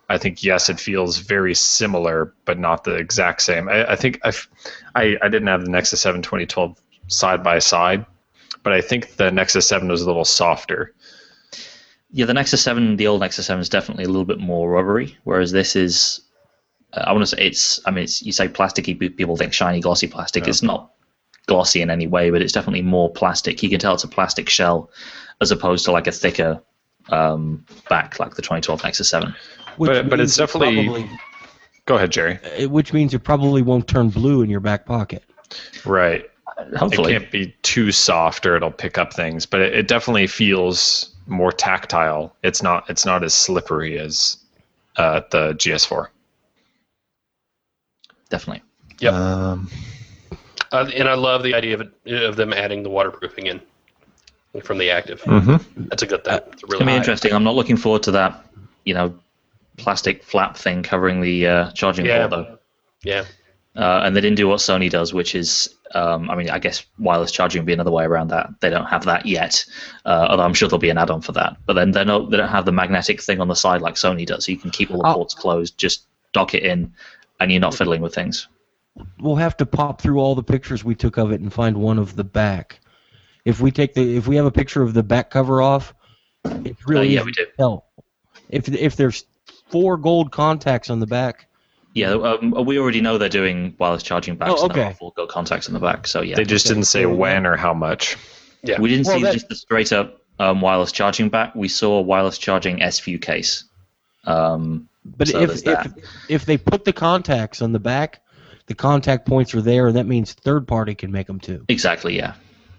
I think, yes, it feels very similar, but not the exact same. I, I think I've, I I didn't have the Nexus seven twenty twelve side by side, but I think the Nexus seven was a little softer. Yeah, the Nexus seven, the old Nexus seven is definitely a little bit more rubbery, whereas this is, uh, I want to say it's, I mean, it's, you say plasticky, people think shiny, glossy plastic. Yeah. It's not glossy in any way, but it's definitely more plastic. You can tell it's a plastic shell as opposed to like a thicker um, back like the twenty twelve Nexus seven. Which but but it's definitely... Probably, go ahead, Jerry. Which means it probably won't turn blue in your back pocket. Right. Hopefully. It can't be too soft or it'll pick up things, but it, it definitely feels more tactile. It's not it's not as slippery as uh, the G S four. Definitely. Yep. Um, uh, and I love the idea of it, of them adding the waterproofing in from the active. Mm-hmm. That's a good thing. It's, a really it's gonna be interesting. I'm not looking forward to that, you know, plastic flap thing covering the uh, charging yeah. port though. Yeah. Uh, and they didn't do what Sony does, which is, um, I mean, I guess wireless charging would be another way around that. They don't have that yet, uh, although I'm sure there'll be an add-on for that. But then they don't, they don't have the magnetic thing on the side like Sony does, so you can keep all the oh. ports closed, just dock it in, and you're not fiddling with things. We'll have to pop through all the pictures we took of it and find one of the back. If we take the, if we have a picture of the back cover off, it's really uh, yeah, easy we do. to tell. If if there's four gold contacts on the back. Yeah, um, we already know they're doing wireless charging backs. Oh, okay. And full gold contacts in the back, so yeah. They just okay. didn't say when or how much. Yeah. We didn't well, see that... just the straight up um, wireless charging back. We saw a wireless charging S V U case. Um, but so if if if they put the contacts on the back, the contact points are there, and that means third party can make them too. Exactly. Yeah.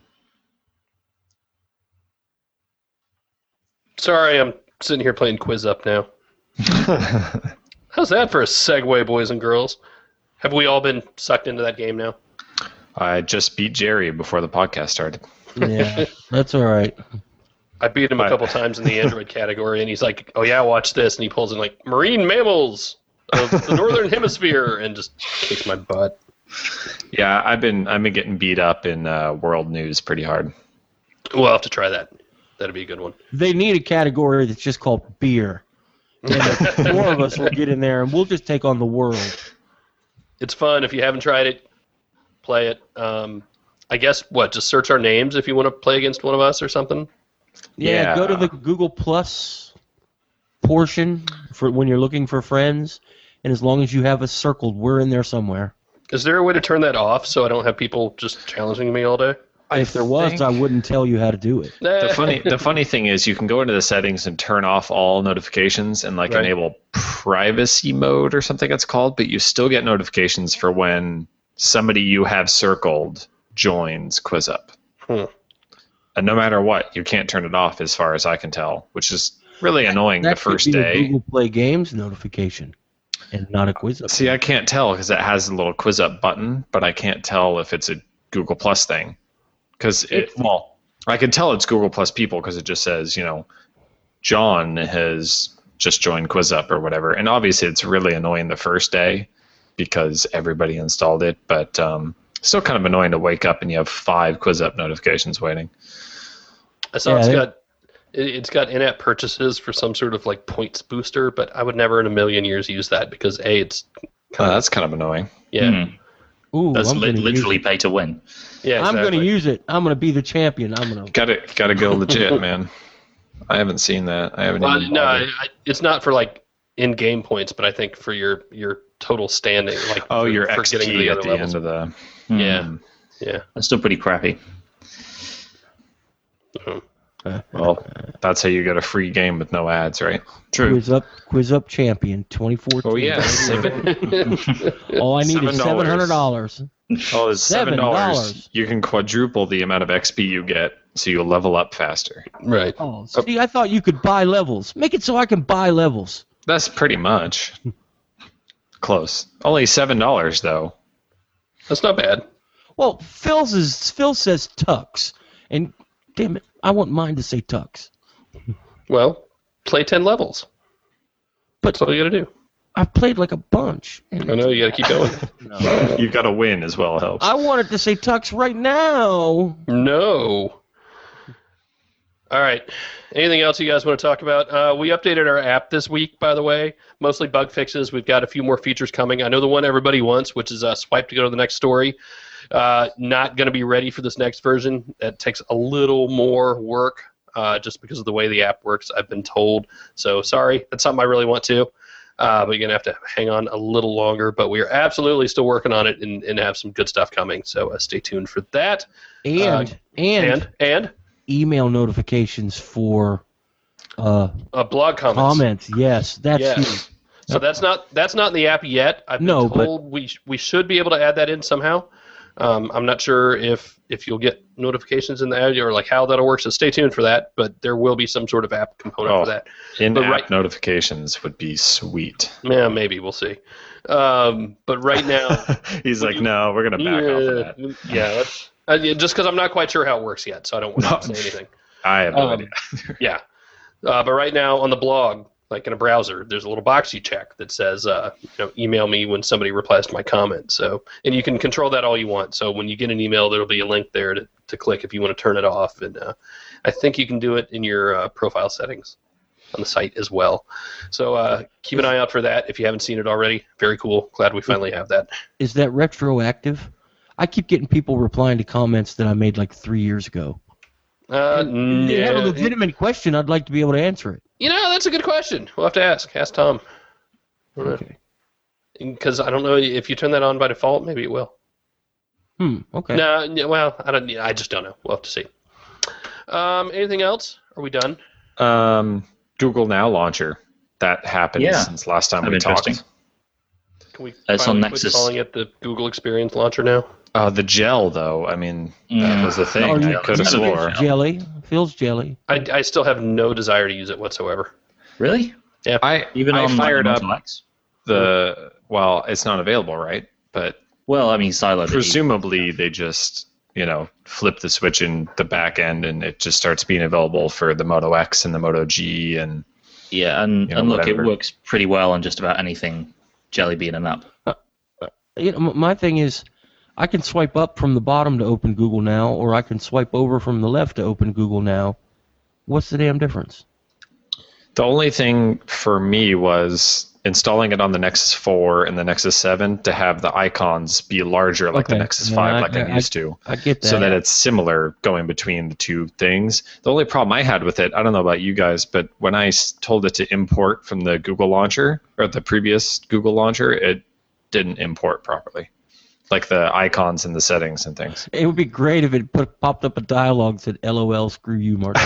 Sorry, I'm sitting here playing Quiz Up now. How's that for a segue, boys and girls? Have we all been sucked into that game now? I just beat Jerry before the podcast started. Yeah, that's all right. I beat him a couple times in the Android category, and he's like, oh yeah, watch this. And he pulls in like, marine mammals of the Northern Hemisphere, and just kicks my butt. Yeah, I've been I've been getting beat up in uh, world news pretty hard. We'll have to try that. That'd be a good one. They need a category that's just called beer. And the four of us will get in there, and we'll just take on the world. It's fun. If you haven't tried it, play it. Um, I guess, what, just search our names if you want to play against one of us or something? Yeah, Yeah. go to the Google Plus portion for when you're looking for friends, and as long as you have us circled, we're in there somewhere. Is there a way to turn that off so I don't have people just challenging me all day? If there was, think- I wouldn't tell you how to do it. The funny the funny thing is you can go into the settings and turn off all notifications and like Right. enable privacy mode or something it's called, but you still get notifications for when somebody you have circled joins QuizUp. Hmm. And no matter what, you can't turn it off as far as I can tell, which is really annoying That the first could be day. a Google Play Games notification, and not a quiz. See, I can't tell because it has a little QuizUp button, but I can't tell if it's a Google Plus thing. Because it, well, I can tell it's Google Plus people because it just says, you know, John has just joined QuizUp or whatever. And obviously, it's really annoying the first day because everybody installed it. But um, still kind of annoying to wake up and you have five QuizUp notifications waiting. I saw Yeah, it's they- got it- it's got in-app purchases for some sort of like points booster, but I would never in a million years use that because A, it's Oh, that's kind of annoying. yeah, Hmm. Ooh, That's I'm li- gonna literally use pay to win. yeah. it. I'm Exactly. going to use it. I'm going to be the champion. I'm going to. Got to got to go legit, man. I haven't seen that. I haven't. Well, even no, I, bothered. I- it's not for like in-game points, but I think for your your total standing, like Oh, for, your for X getting to P the at other the levels. end of the. Yeah, Hmm. yeah. That's still pretty crappy. Mhm. Well, that's how you get a free game with no ads, right? True. Quiz up, quiz up champion, twenty fourteen. Oh yeah, seven. All I need is seven seven hundred dollars. Oh, it's seven dollars. dollars. You can quadruple the amount of X P you get, so you'll level up faster. Right. Oh, see, I thought you could buy levels. Make it so I can buy levels. That's pretty much close. Only seven dollars though. That's not bad. Well, Phil's is Phil says tux, and damn it, I want mine to say tux. Well, play ten levels. But That's all you got to do. I've played like a bunch. I know you got to keep going. No. You got to win as well. Helps. I want it to say tux right now. No. All right. Anything else you guys want to talk about? Uh, we updated our app this week, by the way. Mostly bug fixes. We've got a few more features coming. I know the one everybody wants, which is uh, swipe to go to the next story. Uh, not going to be ready for this next version. It takes a little more work uh, just because of the way the app works, I've been told. So sorry. That's something I really want to. Uh, but you're going to have to hang on a little longer. But we are absolutely still working on it and, and have some good stuff coming. So uh, stay tuned for that. And, uh, and, and, and email notifications for uh, uh, blog comments. comments. Yes, that's Yes. huge. So that's not that's not in the app yet. I've been No, but- told we sh- we should be able to add that in somehow. Um, I'm not sure if if you'll get notifications in the app or like how that'll work. So stay tuned for that. But there will be some sort of app component Oh. for that. In-app right- notifications would be sweet. Yeah, maybe we'll see. Um, but right now, He's like, no, we're gonna back off of yeah, that. yeah, that's, uh, yeah, just because I'm not quite sure how it works yet, so I don't want to say anything. I have no Um, idea. Yeah. Uh, but right now on the blog, like in a browser, there's a little box you check that says, uh, you know, email me when somebody replies to my comment. So, and you can control that all you want. So when you get an email, there'll be a link there to, to click if you want to turn it off. And uh, I think you can do it in your uh, profile settings on the site as well. So uh, keep an eye out for that if you haven't seen it already. Very cool. Glad we finally have that. Is that retroactive? I keep getting people replying to comments that I made like three years ago. Uh, If they have a yeah. legitimate question, I'd like to be able to answer it. You know, that's a good question. We'll have to ask. Ask Tom. Okay. Because I don't know if you turn that on by default, maybe it will. Hmm. Okay. No, n- well, I don't. I just don't know. We'll have to see. Um, anything else? Are we done? Um, Google Now launcher that happened Yeah. since last time Kind we of talked. interesting. Can we It's finally on quit Nexus. calling it the Google Experience Launcher now? Uh, the gel, though, I mean, that Mm. was the thing. Oh, I yeah. could have It's not a big swore. gel. Jelly. Feels jelly. I, I still have no desire to use it whatsoever. Really? I Even I on fired like, up Moto X? the well, it's not available, right? But Well, I mean, Silo. did. presumably they just you know flip the switch in the back end, and it just starts being available for the Moto X and the Moto G, and Yeah, and, you know, and look, whatever. it works pretty well on just about anything Jelly Bean and up. You know, m- my thing is, I can swipe up from the bottom to open Google Now, or I can swipe over from the left to open Google Now. What's the damn difference? the only thing for me was installing it on the Nexus four and the Nexus seven to have the icons be larger, like the Okay. Nexus Yeah, five, I- like I'm I- used to. I get that. So that it's similar going between the two things. The only problem I had with it, I don't know about you guys, but when I s- told it to import from the Google launcher or the previous Google launcher, it didn't import properly, like the icons and the settings and things. It would be great if it put, popped up a dialogue that said, LOL, screw you, Martin.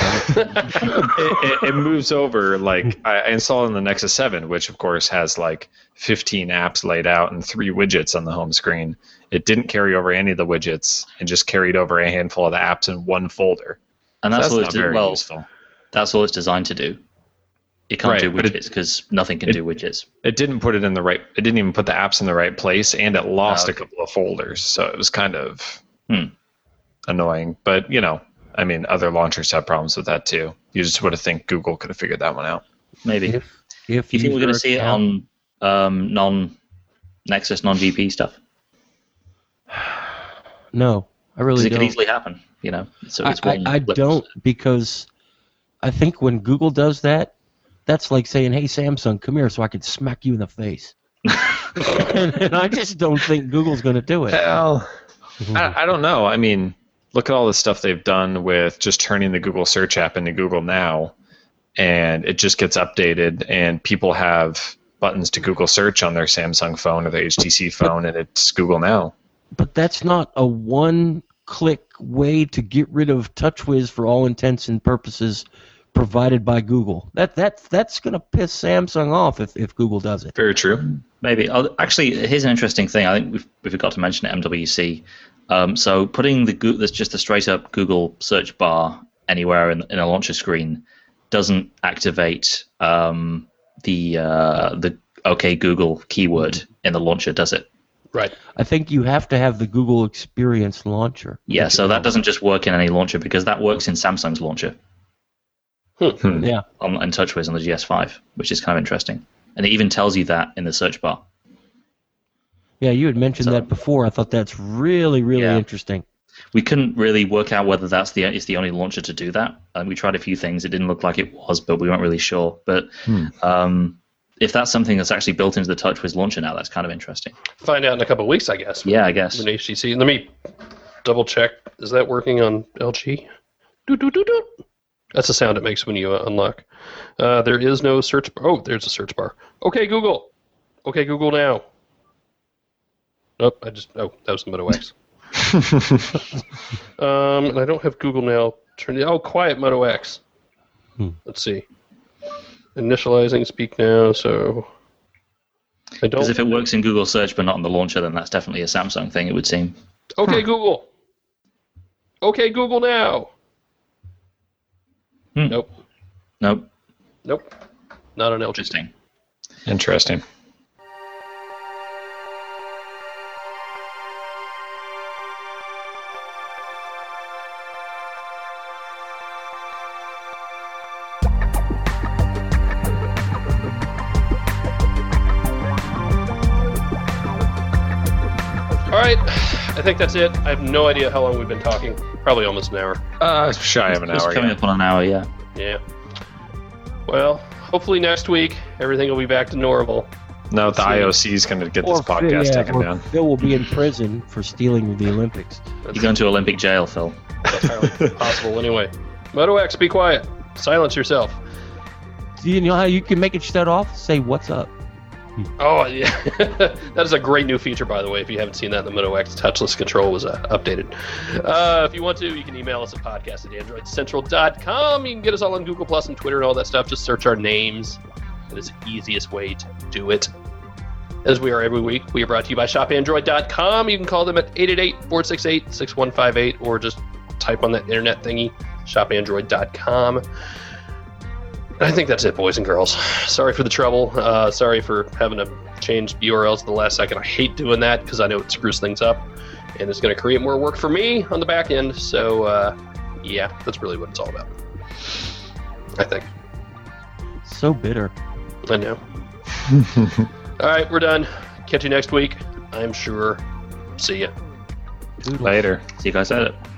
it, it, it moves over. Like I, I installed on the Nexus seven, which of course has like fifteen apps laid out and three widgets on the home screen. It didn't carry over any of the widgets and just carried over a handful of the apps in one folder. And So that's, that's all not it's very well, useful. that's all it's designed to do. It can't Right, do but it- widgets because nothing can it- do widgets. It didn't put it in the right. It didn't even put the apps in the right place, and it lost Oh, okay. a couple of folders. So it was kind of Hmm. annoying. But you know, I mean, other launchers have problems with that too. You just would have think Google could have figured that one out. Maybe. if, if Do you think we're going to user see it account- on um, non-Nexus, non-V P stuff? No, I Because really it could don't. easily happen, you know. So I, it's I, one I flip. don't, because I think when Google does that, that's like saying, hey, Samsung, come here so I can smack you in the face. and, and I just don't think Google's going to do it. Well, I, I don't know. I mean, look at all the stuff they've done with just turning the Google Search app into Google Now, and it just gets updated, and people have buttons to Google Search on their Samsung phone or their H T C phone, and it's Google Now. But that's not a one-click way to get rid of TouchWiz for all intents and purposes provided by Google. That that that's going to piss Samsung off if, if Google does it. Very true. Maybe. Oh, actually, here's an interesting thing. I think we've, we forgot to mention at M W C. Um, so putting the Goo- that's just a straight up Google search bar anywhere in, in a launcher screen doesn't activate um, the uh, the OK Google keyword in the launcher, does it? Right. I think you have to have the Google Experience launcher. Yeah. So that doesn't just work in any launcher because that works in Samsung's launcher Hmm. Yeah. on and TouchWiz on the G S five, which is kind of interesting. And it even tells you that in the search bar. Yeah, you had mentioned So- that before. I thought that's really, really Yeah. interesting. We couldn't really work out whether that's the is the only launcher to do that. And we tried a few things. It didn't look like it was, but we weren't really sure. But Hmm. um, if that's something that's actually built into the TouchWiz launcher now, that's kind of interesting. Find out in a couple of weeks, I guess. Yeah, I guess. An H T C. Let me double check. Is that working on L G? Doot, doot, doot, doot. That's the sound it makes when you uh, unlock. Uh, there is no search bar. Oh, there's a search bar. Okay, Google. Okay, Google now. Nope, I just. Oh, that was the Moto X. um, and I don't have Google now. Turn. Oh, quiet Moto X. Hmm. Let's see. Initializing. Speak now. So. I don't. Because if it works in Google search but not on the launcher, then that's definitely a Samsung thing, it would seem. Okay, Google. Okay, Google now. Hmm. Nope. Nope. Nope. Not on L G. Interesting. Interesting. All right, I think that's it. I have no idea how long we've been talking. Probably almost an hour. Uh, shy of an It's hour. coming Yeah. up on an hour, yeah. Yeah. Well, hopefully next week everything will be back to normal. No, the I O C is going to get this Or Phil- podcast yeah, taken or down. Phil will be in prison for stealing the Olympics. You're going to Olympic jail, Phil. That's entirely possible anyway. Moto X, be quiet. Silence yourself. Do you know how you can make it shut off? Say what's up. Oh, yeah. That is a great new feature, by the way. If you haven't seen that, the Moto X touchless control was uh, updated. Uh, if you want to, you can email us at podcast at android central dot com. You can get us all on Google Plus and Twitter and all that stuff. Just search our names. That is the easiest way to do it. As we are every week, we are brought to you by shop android dot com. You can call them at eight eight eight, four six eight, six one five eight or just type on that internet thingy, shop android dot com. I think that's it, boys and girls. Sorry for the trouble. Uh, sorry for having to change U R Ls at the last second. I hate doing that because I know it screws things up, and it's going to create more work for me on the back end. So, uh, yeah, that's really what it's all about. I think. So bitter. I know. All right, we're done. Catch you next week, I'm sure. See ya. Doodle. Later. See you guys at it.